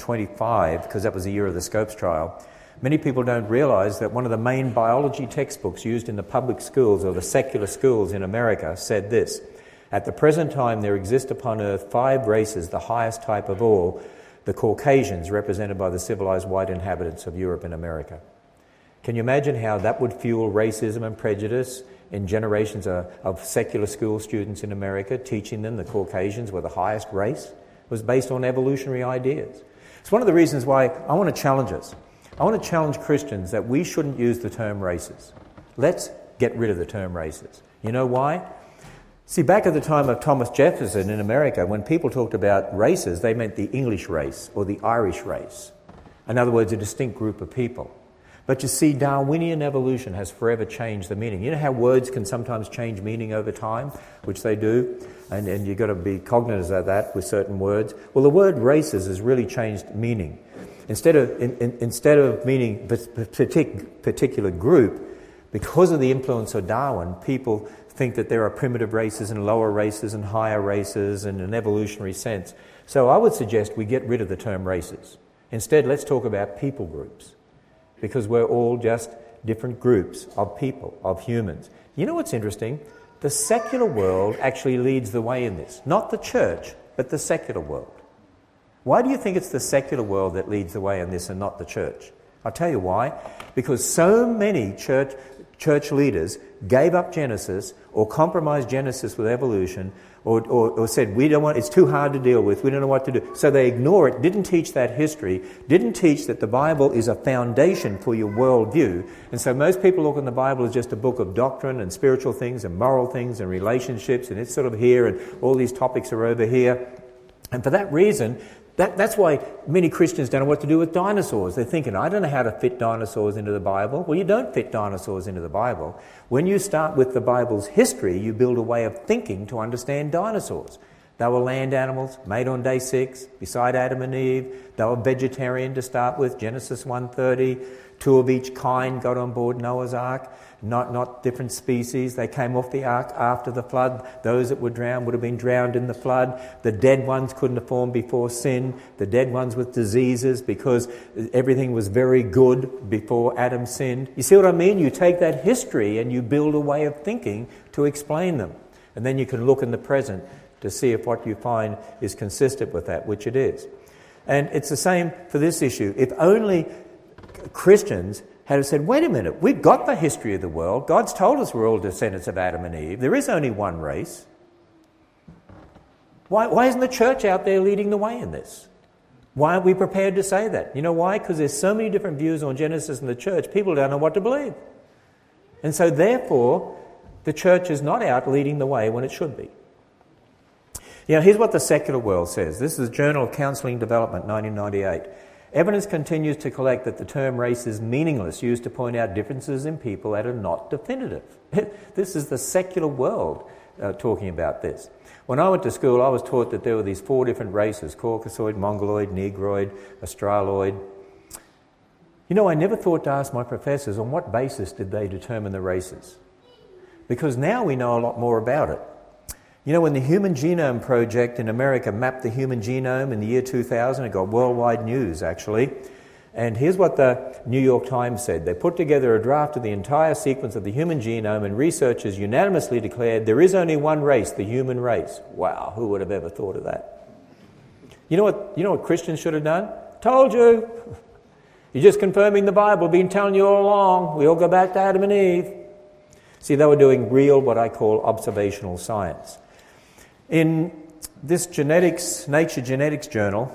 1925, because that was the year of the Scopes trial, many people don't realise that one of the main biology textbooks used in the public schools or the secular schools in America said this: at the present time there exist upon earth 5 races, the highest type of all, the Caucasians, represented by the civilised white inhabitants of Europe and America. Can you imagine how that would fuel racism and prejudice in generations of secular school students in America, teaching them the Caucasians were the highest race? It was based on evolutionary ideas. It's one of the reasons why I want to challenge us. I want to challenge Christians that we shouldn't use the term races. Let's get rid of the term races. You know why? See, back at the time of Thomas Jefferson in America, when people talked about races, they meant the English race or the Irish race. In other words, a distinct group of people. But you see, Darwinian evolution has forever changed the meaning. You know how words can sometimes change meaning over time, which they do, and you've got to be cognizant of that with certain words. Well, the word races has really changed meaning. Instead of meaning particular group, because of the influence of Darwin, people think that there are primitive races and lower races and higher races in an evolutionary sense. So I would suggest we get rid of the term races. Instead, let's talk about people groups, because we're all just different groups of people, of humans. You know what's interesting? The secular world actually leads the way in this. Not the church, but the secular world. Why do you think it's the secular world that leads the way in this and not the church? I'll tell you why. Because so many church leaders gave up Genesis or compromised Genesis with evolution or said, we don't want, it's too hard to deal with, we don't know what to do. So they ignore it, didn't teach that history, didn't teach that the Bible is a foundation for your worldview. And so most people look at the Bible as just a book of doctrine and spiritual things and moral things and relationships, and it's sort of here and all these topics are over here. And for that reason, that's why many Christians don't know what to do with dinosaurs. They're thinking, I don't know how to fit dinosaurs into the Bible. Well, you don't fit dinosaurs into the Bible. When you start with the Bible's history, you build a way of thinking to understand dinosaurs. They were land animals, made on day 6, beside Adam and Eve. They were vegetarian to start with, Genesis 1:30. 2 of each kind got on board Noah's Ark, not different species. They came off the ark after the flood. Those that were drowned would have been drowned in the flood. The dead ones couldn't have formed before sin. The dead ones with diseases, because everything was very good before Adam sinned. You see what I mean? You take that history and you build a way of thinking to explain them. And then you can look in the present to see if what you find is consistent with that, which it is. And it's the same for this issue. If only Christians had said, wait a minute, we've got the history of the world. God's told us we're all descendants of Adam and Eve. There is only one race. Why isn't the church out there leading the way in this? Why aren't we prepared to say that? You know why? Because there's so many different views on Genesis in the church, people don't know what to believe. And so therefore, the church is not out leading the way when it should be. You know, here's what the secular world says. This is the Journal of Counselling Development, 1998. Evidence continues to collect that the term race is meaningless, used to point out differences in people that are not definitive. This is the secular world talking about this. When I went to school, I was taught that there were these 4 different races: Caucasoid, Mongoloid, Negroid, Australoid. You know, I never thought to ask my professors on what basis did they determine the races. Because now we know a lot more about it. You know, when the Human Genome Project in America mapped the human genome in the year 2000, it got worldwide news, actually. And here's what the New York Times said. They put together a draft of the entire sequence of the human genome, and researchers unanimously declared there is only one race, the human race. Wow, who would have ever thought of that? You know what Christians should have done? Told you. You're just confirming the Bible, been telling you all along. We all go back to Adam and Eve. See, they were doing real, what I call observational science. In this Nature Genetics journal,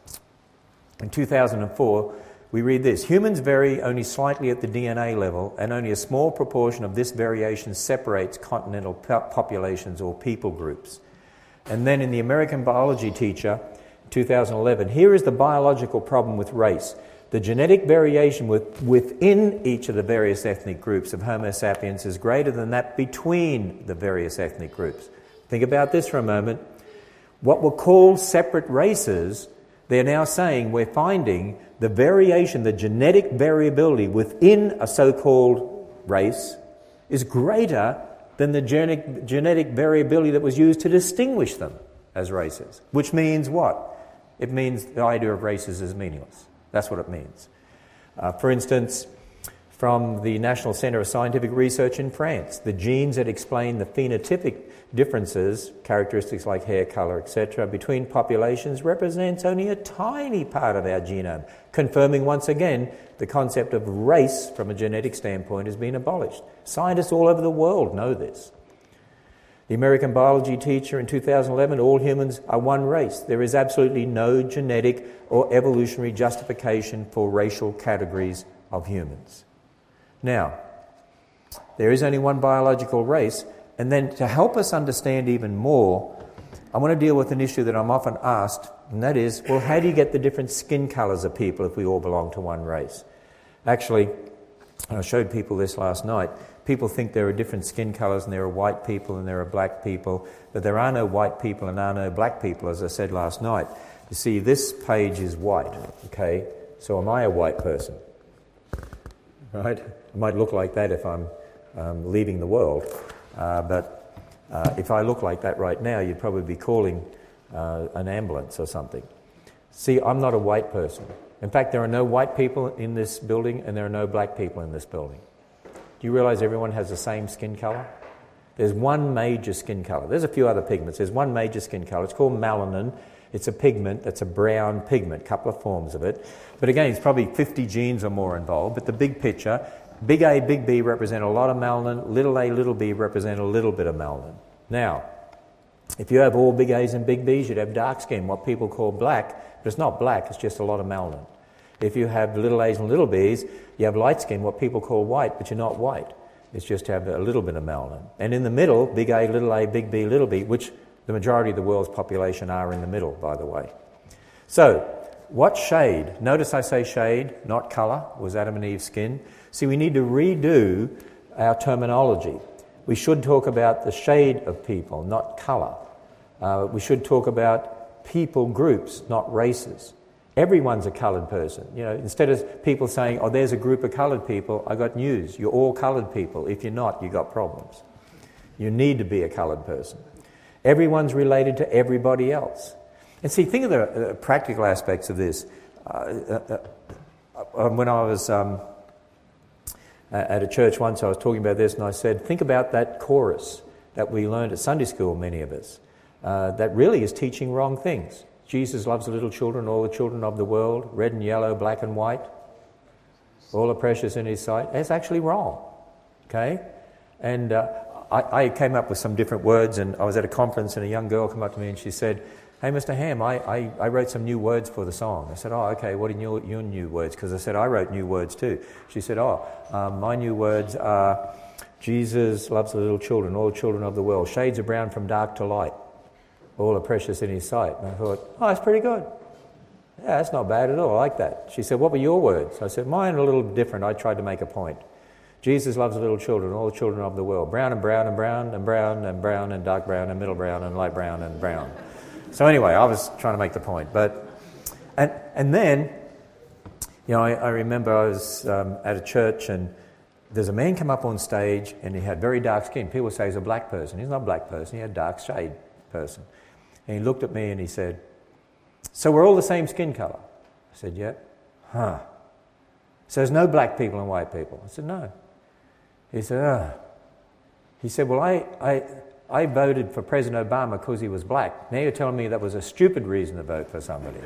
in 2004, we read this: humans vary only slightly at the DNA level, and only a small proportion of this variation separates continental populations or people groups. And then in the American Biology Teacher, 2011, here is the biological problem with race. The genetic variation within each of the various ethnic groups of Homo sapiens is greater than that between the various ethnic groups. Think about this for a moment. What were called separate races, they're now saying we're finding the variation, the genetic variability within a so-called race is greater than the genetic variability that was used to distinguish them as races. Which means what? It means the idea of races is meaningless. That's what it means. For instance, from the National Centre of Scientific Research in France, the genes that explain the phenotypic differences, characteristics like hair colour, etc., between populations represents only a tiny part of our genome, confirming once again the concept of race from a genetic standpoint has been abolished. Scientists all over the world know this. The American Biology Teacher in 2011, all humans are one race. There is absolutely no genetic or evolutionary justification for racial categories of humans. Now, there is only one biological race, and then to help us understand even more, I want to deal with an issue that I'm often asked, and that is, well, how do you get the different skin colours of people if we all belong to one race? Actually, I showed people this last night. People think there are different skin colours and there are white people and there are black people, but there are no white people and are no black people, as I said last night. You see, this page is white, okay? So am I a white person? Right? I might look like that if I'm leaving the world, but if I look like that right now, you'd probably be calling an ambulance or something. See, I'm not a white person. In fact, there are no white people in this building and there are no black people in this building. Do you realise everyone has the same skin colour? There's one major skin colour. There's a few other pigments. There's one major skin colour. It's called melanin. It's a pigment that's a brown pigment, a couple of forms of it. But again, it's probably 50 genes or more involved. But the big picture, Big A, big B represent a lot of melanin. Little a, little b represent a little bit of melanin. Now, if you have all big A's and big B's, you'd have dark skin, what people call black, but it's not black, it's just a lot of melanin. If you have little a's and little b's, you have light skin, what people call white, but you're not white. It's just to have a little bit of melanin. And in the middle, big A, big B, little b, which the majority of the world's population are in the middle, by the way. So, what shade? Notice I say shade, not colour, was Adam and Eve's skin. See, we need to redo our terminology. We should talk about the shade of people, not colour. We should talk about people groups, not races. Everyone's a coloured person. You know, instead of people saying, oh, there's a group of coloured people, I got news. You're all coloured people. If you're not, you got problems. You need to be a coloured person. Everyone's related to everybody else. And see, think of the practical aspects of this. When I was at a church once, I was talking about this, and I said, think about that chorus that we learned at Sunday school, many of us, that really is teaching wrong things. Jesus loves the little children, all the children of the world, red and yellow, black and white. All are precious in his sight. That's actually wrong, okay? And I came up with some different words, and I was at a conference, and a young girl came up to me and she said, hey, Mr. Ham, I wrote some new words for the song. I said, oh, okay, what are your new words? Because I said, I wrote new words too. She said, my new words are, Jesus loves the little children, all the children of the world. Shades of brown from dark to light. All are precious in his sight. And I thought, oh, that's pretty good. Yeah, that's not bad at all. I like that. She said, what were your words? I said, mine are a little different. I tried to make a point. Jesus loves the little children, all the children of the world. Brown and brown and brown and brown and brown and dark brown and middle brown and light brown and brown. So anyway, I was trying to make the point. And then, you know, I remember I was at a church, and there's a man come up on stage, and he had very dark skin. People say he's a black person. He's not a black person. He had a dark shade person. And he looked at me and he said, so we're all the same skin colour? I said, yeah. Huh. So there's no black people and white people? I said, no. He said, He said, well, I voted for President Obama because he was black. Now you're telling me that was a stupid reason to vote for somebody.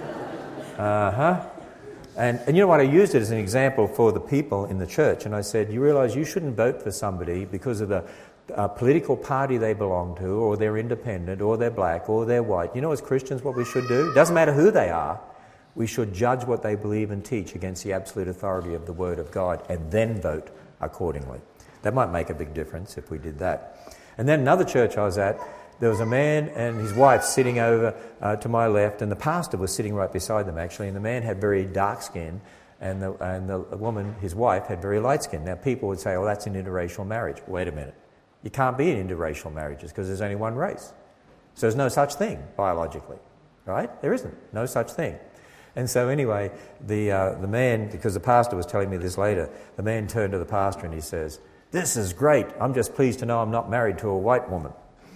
And you know what, I used it as an example for the people in the church, and I said, you realise you shouldn't vote for somebody because of the political party they belong to, or they're independent, or they're black, or they're white. You know, as Christians, what we should do? It doesn't matter who they are. We should judge what they believe and teach against the absolute authority of the Word of God, and then vote accordingly. That might make a big difference if we did that. And then another church I was at, there was a man and his wife sitting over to my left, and the pastor was sitting right beside them, actually, and the man had very dark skin, and the woman, his wife, had very light skin. Now, people would say, oh, that's an interracial marriage. Wait a minute. You can't be in interracial marriages because there's only one race. So there's no such thing, biologically, right? There isn't. No such thing. And so anyway, the man, because the pastor was telling me this later, the man turned to the pastor and he says, this is great. I'm just pleased to know I'm not married to a white woman.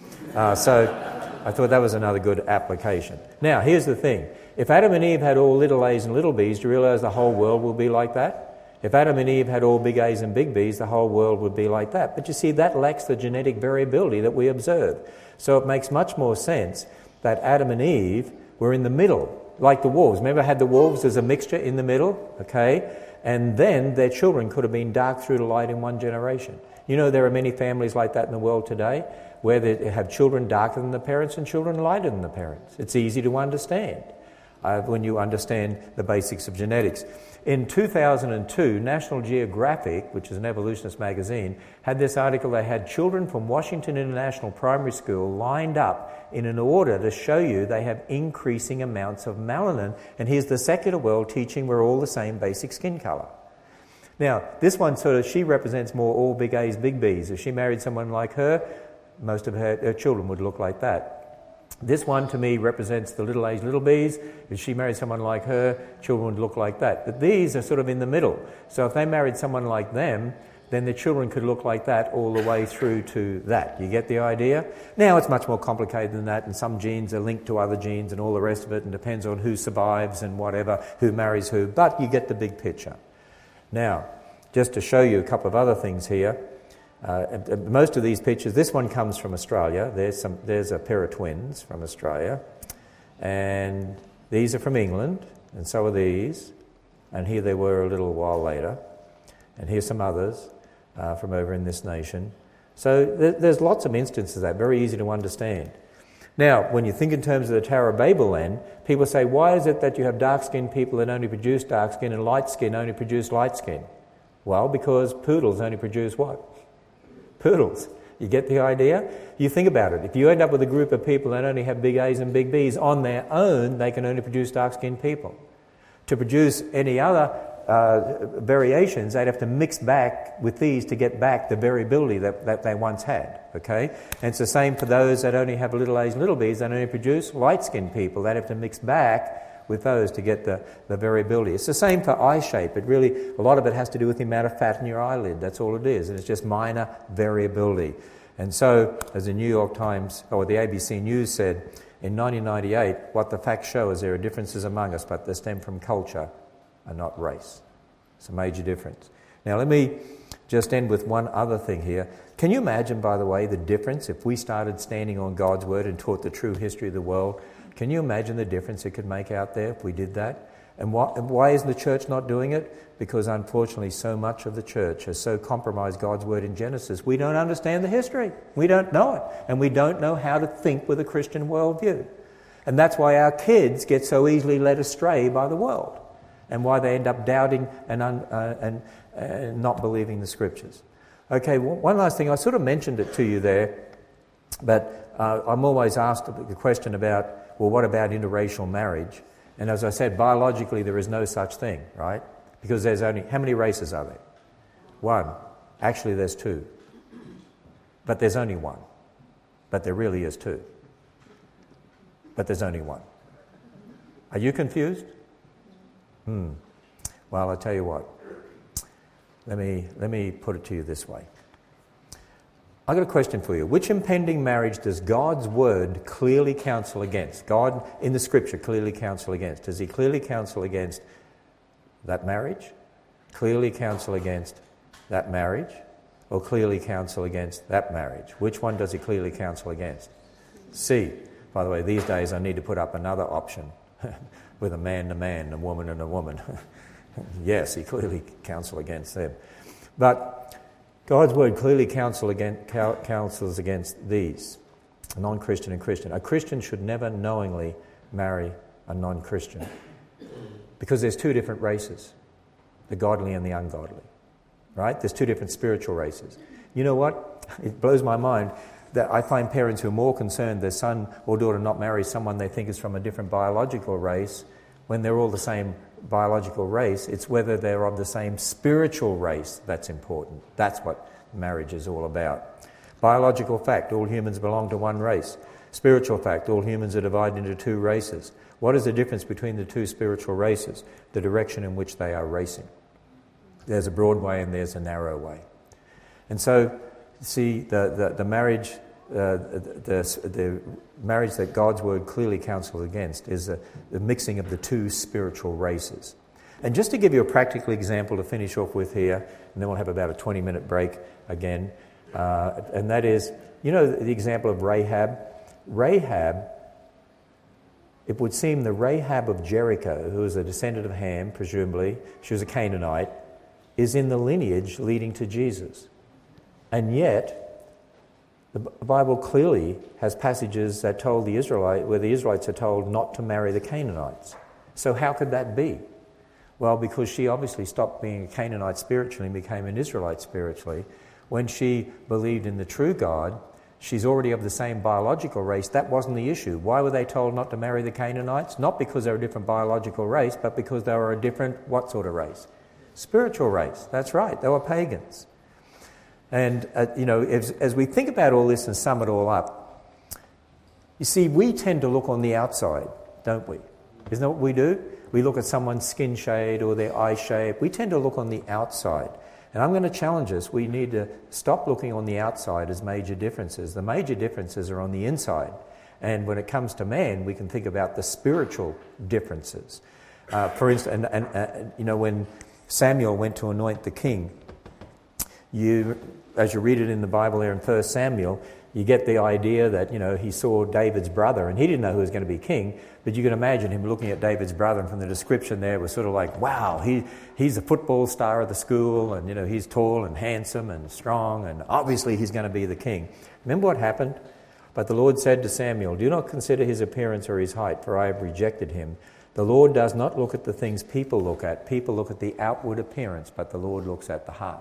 So I thought that was another good application. Now, here's the thing. If Adam and Eve had all little a's and little b's, do you realise the whole world will be like that? If Adam and Eve had all big A's and big B's, the whole world would be like that. But you see, that lacks the genetic variability that we observe. So it makes much more sense that Adam and Eve were in the middle, like the wolves. Remember, I had the wolves as a mixture in the middle, okay? And then their children could have been dark through to light in one generation. You know, there are many families like that in the world today, where they have children darker than the parents and children lighter than the parents. It's easy to understand when you understand the basics of genetics. In 2002, National Geographic, which is an evolutionist magazine, had this article. They had children from Washington International Primary School lined up in an order to show you they have increasing amounts of melanin. And here's the secular world teaching we're all the same basic skin colour. Now, this one she represents more all big A's, big B's. If she married someone like her, most of her children would look like that. This one, to me, represents the little A's, little B's. If she married someone like her, children would look like that. But these are sort of in the middle. So if they married someone like them, then their children could look like that all the way through to that. You get the idea? Now, it's much more complicated than that, and some genes are linked to other genes and all the rest of it, and depends on who survives and whatever, who marries who. But you get the big picture. Now, just to show you a couple of other things here, most of these pictures, this one comes from Australia. There's a pair of twins from Australia, and these are from England, and so are these, and here they were a little while later. and here's some others from over in this nation. So there's lots of instances of that, very easy to understand. Now, when you think in terms of the Tower of Babel then, people say, why is it that you have dark-skinned people that only produce dark skin and light skin only produce light skin? Well, because poodles only produce what? Poodles. You get the idea? You think about it. If you end up with a group of people that only have big A's and big B's on their own, they can only produce dark-skinned people. To produce any other variations, they'd have to mix back with these to get back the variability that they once had, okay? And it's the same for those that only have little A's and little B's, that only produce light-skinned people. They'd have to mix back with those to get the variability. It's the same for eye shape. A lot of it has to do with the amount of fat in your eyelid. That's all it is, and it's just minor variability. And so, as the New York Times, or the ABC News said, in 1998, what the facts show is there are differences among us, but they stem from culture and not race. It's a major difference. Now, let me just end with one other thing here. Can you imagine, by the way, the difference if we started standing on God's Word and taught the true history of the world? Can you imagine the difference it could make out there if we did that? And why isn't the church not doing it? Because unfortunately so much of the church has so compromised God's Word in Genesis, we don't understand the history. We don't know it. And we don't know how to think with a Christian worldview. And that's why our kids get so easily led astray by the world, and why they end up doubting and not believing the Scriptures. Okay, one last thing. I sort of mentioned it to you there, but I'm always asked the question about, well, what about interracial marriage? And as I said, biologically there is no such thing, right? Because there's only, how many races are there? One. Actually there's two. But there's only one. But there really is two. But there's only one. Are you confused? Well, I'll tell you what. Let me put it to you this way. I've got a question for you. Which impending marriage does God's Word clearly counsel against? God, in the Scripture, clearly counsel against. Does He clearly counsel against that marriage? Clearly counsel against that marriage? Or clearly counsel against that marriage? Which one does He clearly counsel against? C. By the way, these days I need to put up another option with a man and a woman and a woman. Yes, He clearly counsel against them. But God's Word clearly counsels against these, a non-Christian and Christian. A Christian should never knowingly marry a non-Christian, because there's two different races, the godly and the ungodly, right? There's two different spiritual races. You know what? It blows my mind that I find parents who are more concerned their son or daughter not marry someone they think is from a different biological race when they're all the same biological race. It's whether they're of the same spiritual race that's important. That's what marriage is all about. Biological fact, all humans belong to one race. Spiritual fact, all humans are divided into two races. What is the difference between the two spiritual races? The direction in which they are racing. There's a broad way and there's a narrow way. And so, see, the marriage, the marriage that God's Word clearly counsels against is the mixing of the two spiritual races. And just to give you a practical example to finish off with here, and then we'll have about a 20-minute break again, and that is, you know the example of Rahab? Rahab, it would seem the Rahab of Jericho, who was a descendant of Ham, presumably, she was a Canaanite, is in the lineage leading to Jesus. And yet, the Bible clearly has passages that told where the Israelites are told not to marry the Canaanites. So how could that be? Well, because she obviously stopped being a Canaanite spiritually and became an Israelite spiritually. When she believed in the true God, she's already of the same biological race. That wasn't the issue. Why were they told not to marry the Canaanites? Not because they were a different biological race, but because they were a different, what sort of race? Spiritual race. That's right. They were pagans. And, as we think about all this and sum it all up, you see, we tend to look on the outside, don't we? Isn't that what we do? We look at someone's skin shade or their eye shape. We tend to look on the outside. And I'm going to challenge us. We need to stop looking on the outside as major differences. The major differences are on the inside. And when it comes to man, we can think about the spiritual differences. For instance, when Samuel went to anoint the king, as you read it in the Bible there in 1 Samuel, you get the idea that, he saw David's brother, and he didn't know who was going to be king, but you can imagine him looking at David's brother, and from the description there, it was sort of like, wow, he's a football star of the school, and, he's tall and handsome and strong, and obviously he's going to be the king. Remember what happened? But the Lord said to Samuel, do not consider his appearance or his height, for I have rejected him. The Lord does not look at the things people look at. People look at the outward appearance, but the Lord looks at the heart.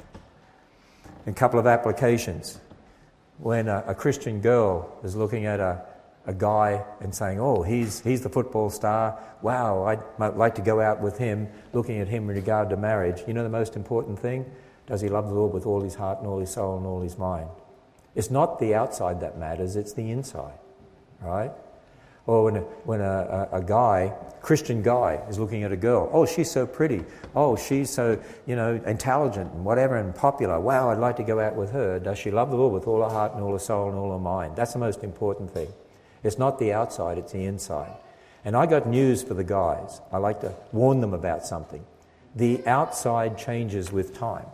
A couple of applications. When a Christian girl is looking at a guy and saying, oh, he's the football star, wow, I'd like to go out with him, looking at him in regard to marriage, the most important thing? Does he love the Lord with all his heart and all his soul and all his mind? It's not the outside that matters, it's the inside, right? Or when a guy, Christian guy, is looking at a girl, oh, she's so pretty, oh, she's so, intelligent and whatever and popular, wow, I'd like to go out with her. Does she love the Lord with all her heart and all her soul and all her mind? That's the most important thing. It's not the outside, it's the inside. And I got news for the guys. I like to warn them about something. The outside changes with time.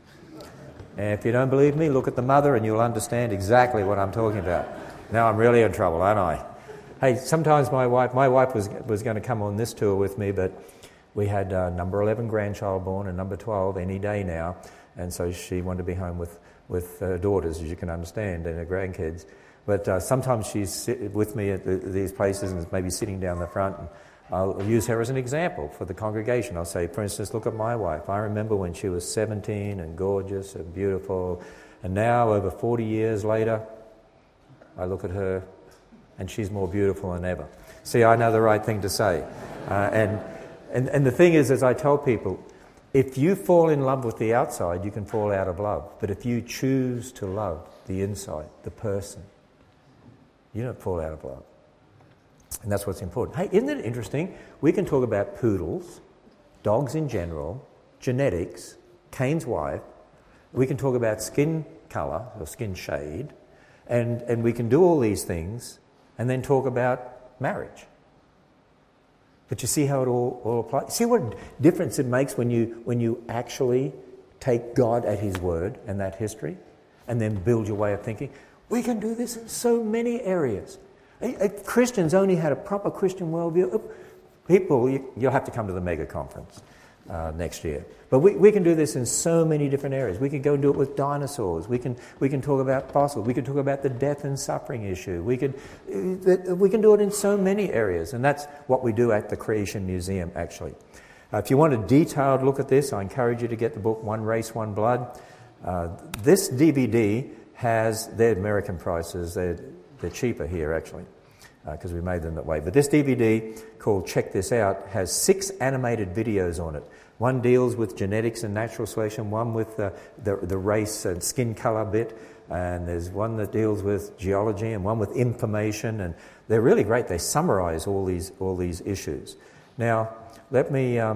And if you don't believe me, look at the mother and you'll understand exactly what I'm talking about. Now I'm really in trouble, aren't I? Hey, sometimes my wife was going to come on this tour with me, but we had number 11 grandchild born and number 12 any day now, and so she wanted to be home with her daughters, as you can understand, and her grandkids. But sometimes she's with me at these places and is maybe sitting down the front, and I'll use her as an example for the congregation. I'll say, for instance, look at my wife. I remember when she was 17 and gorgeous and beautiful, and now, over 40 years later, I look at her and she's more beautiful than ever. See, I know the right thing to say. And the thing is, as I tell people, if you fall in love with the outside, you can fall out of love. But if you choose to love the inside, the person, you don't fall out of love. And that's what's important. Hey, isn't it interesting? We can talk about poodles, dogs in general, genetics, Cain's wife. We can talk about skin colour or skin shade. And we can do all these things and then talk about marriage. But you see how it all applies? See what difference it makes when you actually take God at his word and that history and then build your way of thinking? We can do this in so many areas. If Christians only had a proper Christian worldview, people, you'll have to come to the mega conference next year. But we can do this in so many different areas. We can go and do it with dinosaurs. We can talk about fossils. We can talk about the death and suffering issue. We can do it in so many areas, and that's what we do at the Creation Museum, actually. If you want a detailed look at this, I encourage you to get the book One Race, One Blood. This DVD has their American prices. They're cheaper here, actually, because we made them that way. But this DVD, called Check This Out, has 6 animated videos on it. One deals with genetics and natural selection, one with the race and skin colour bit, and there's one that deals with geology, and one with information, and they're really great. They summarise all these issues. Now, let me, if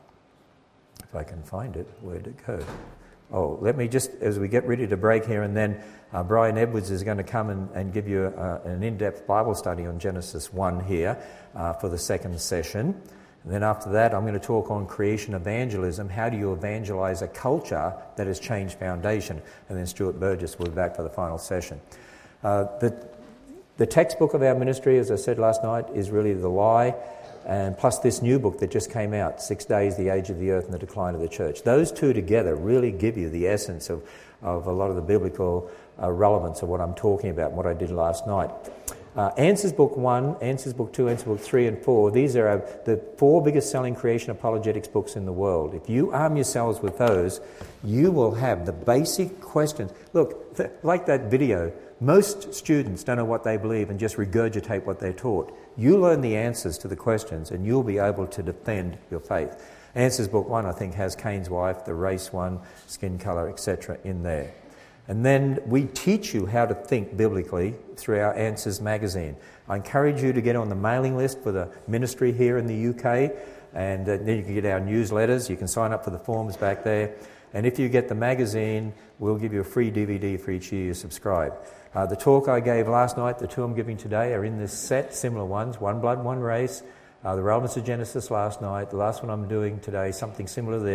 I can find it, where'd it go? Oh, let me just, as we get ready to break here, and then Brian Edwards is going to come and give you an in-depth Bible study on Genesis 1 here for the second session. And then after that, I'm going to talk on creation evangelism. How do you evangelize a culture that has changed foundation? And then Stuart Burgess will be back for the final session. The textbook of our ministry, as I said last night, is really The Lie, and plus this new book that just came out, 6 Days, the Age of the Earth and the Decline of the Church. Those two together really give you the essence of a lot of the biblical relevance of what I'm talking about and what I did last night. Answers Book 1, Answers Book 2, Answers Book 3 and 4, these are the 4 biggest selling creation apologetics books in the world. If you arm yourselves with those, you will have the basic questions. Look, like that video, most students don't know what they believe and just regurgitate what they're taught. You learn the answers to the questions and you'll be able to defend your faith. Answers Book 1, I think, has Cain's wife, the race one, skin colour, etc. in there. And then we teach you how to think biblically through our Answers magazine. I encourage you to get on the mailing list for the ministry here in the UK, and then you can get our newsletters. You can sign up for the forms back there. And if you get the magazine, we'll give you a free DVD for each year you subscribe. The talk I gave last night, the 2 I'm giving today, are in this set, similar ones, One Blood, One Race, the relevance of Genesis last night, the last one I'm doing today, something similar to this.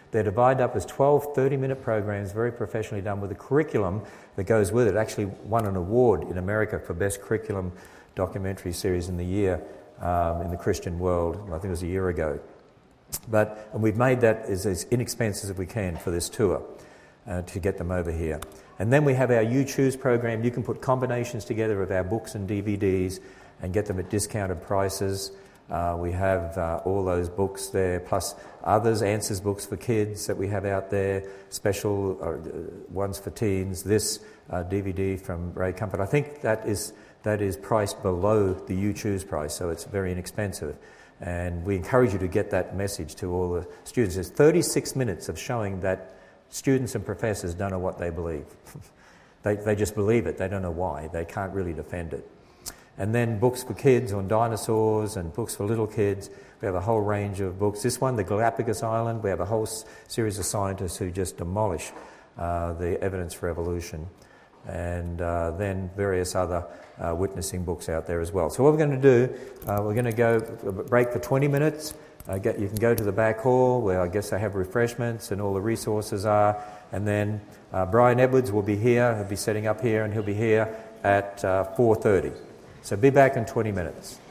They're divided up as 12 30-minute programs, very professionally done, with a curriculum that goes with it. Actually won an award in America for Best Curriculum Documentary Series in the year in the Christian world. I think it was a year ago. And we've made that as inexpensive as we can for this tour to get them over here. And then we have our You Choose program. You can put combinations together of our books and DVDs and get them at discounted prices. We have all those books there, plus others, answers books for kids that we have out there, special ones for teens. This DVD from Ray Comfort, I think that is priced below the You Choose price, so it's very inexpensive. And we encourage you to get that message to all the students. There's 36 minutes of showing that students and professors don't know what they believe. They just believe it. They don't know why. They can't really defend it. And then books for kids on dinosaurs and books for little kids. We have a whole range of books. This one, The Galapagos Island, we have a whole series of scientists who just demolish the evidence for evolution. And then various other witnessing books out there as well. So what we're going to do, we're going to go break for 20 minutes. You can go to the back hall where I guess they have refreshments and all the resources are. And then Brian Edwards will be here. He'll be setting up here and he'll be here at 4:30. So be back in 20 minutes.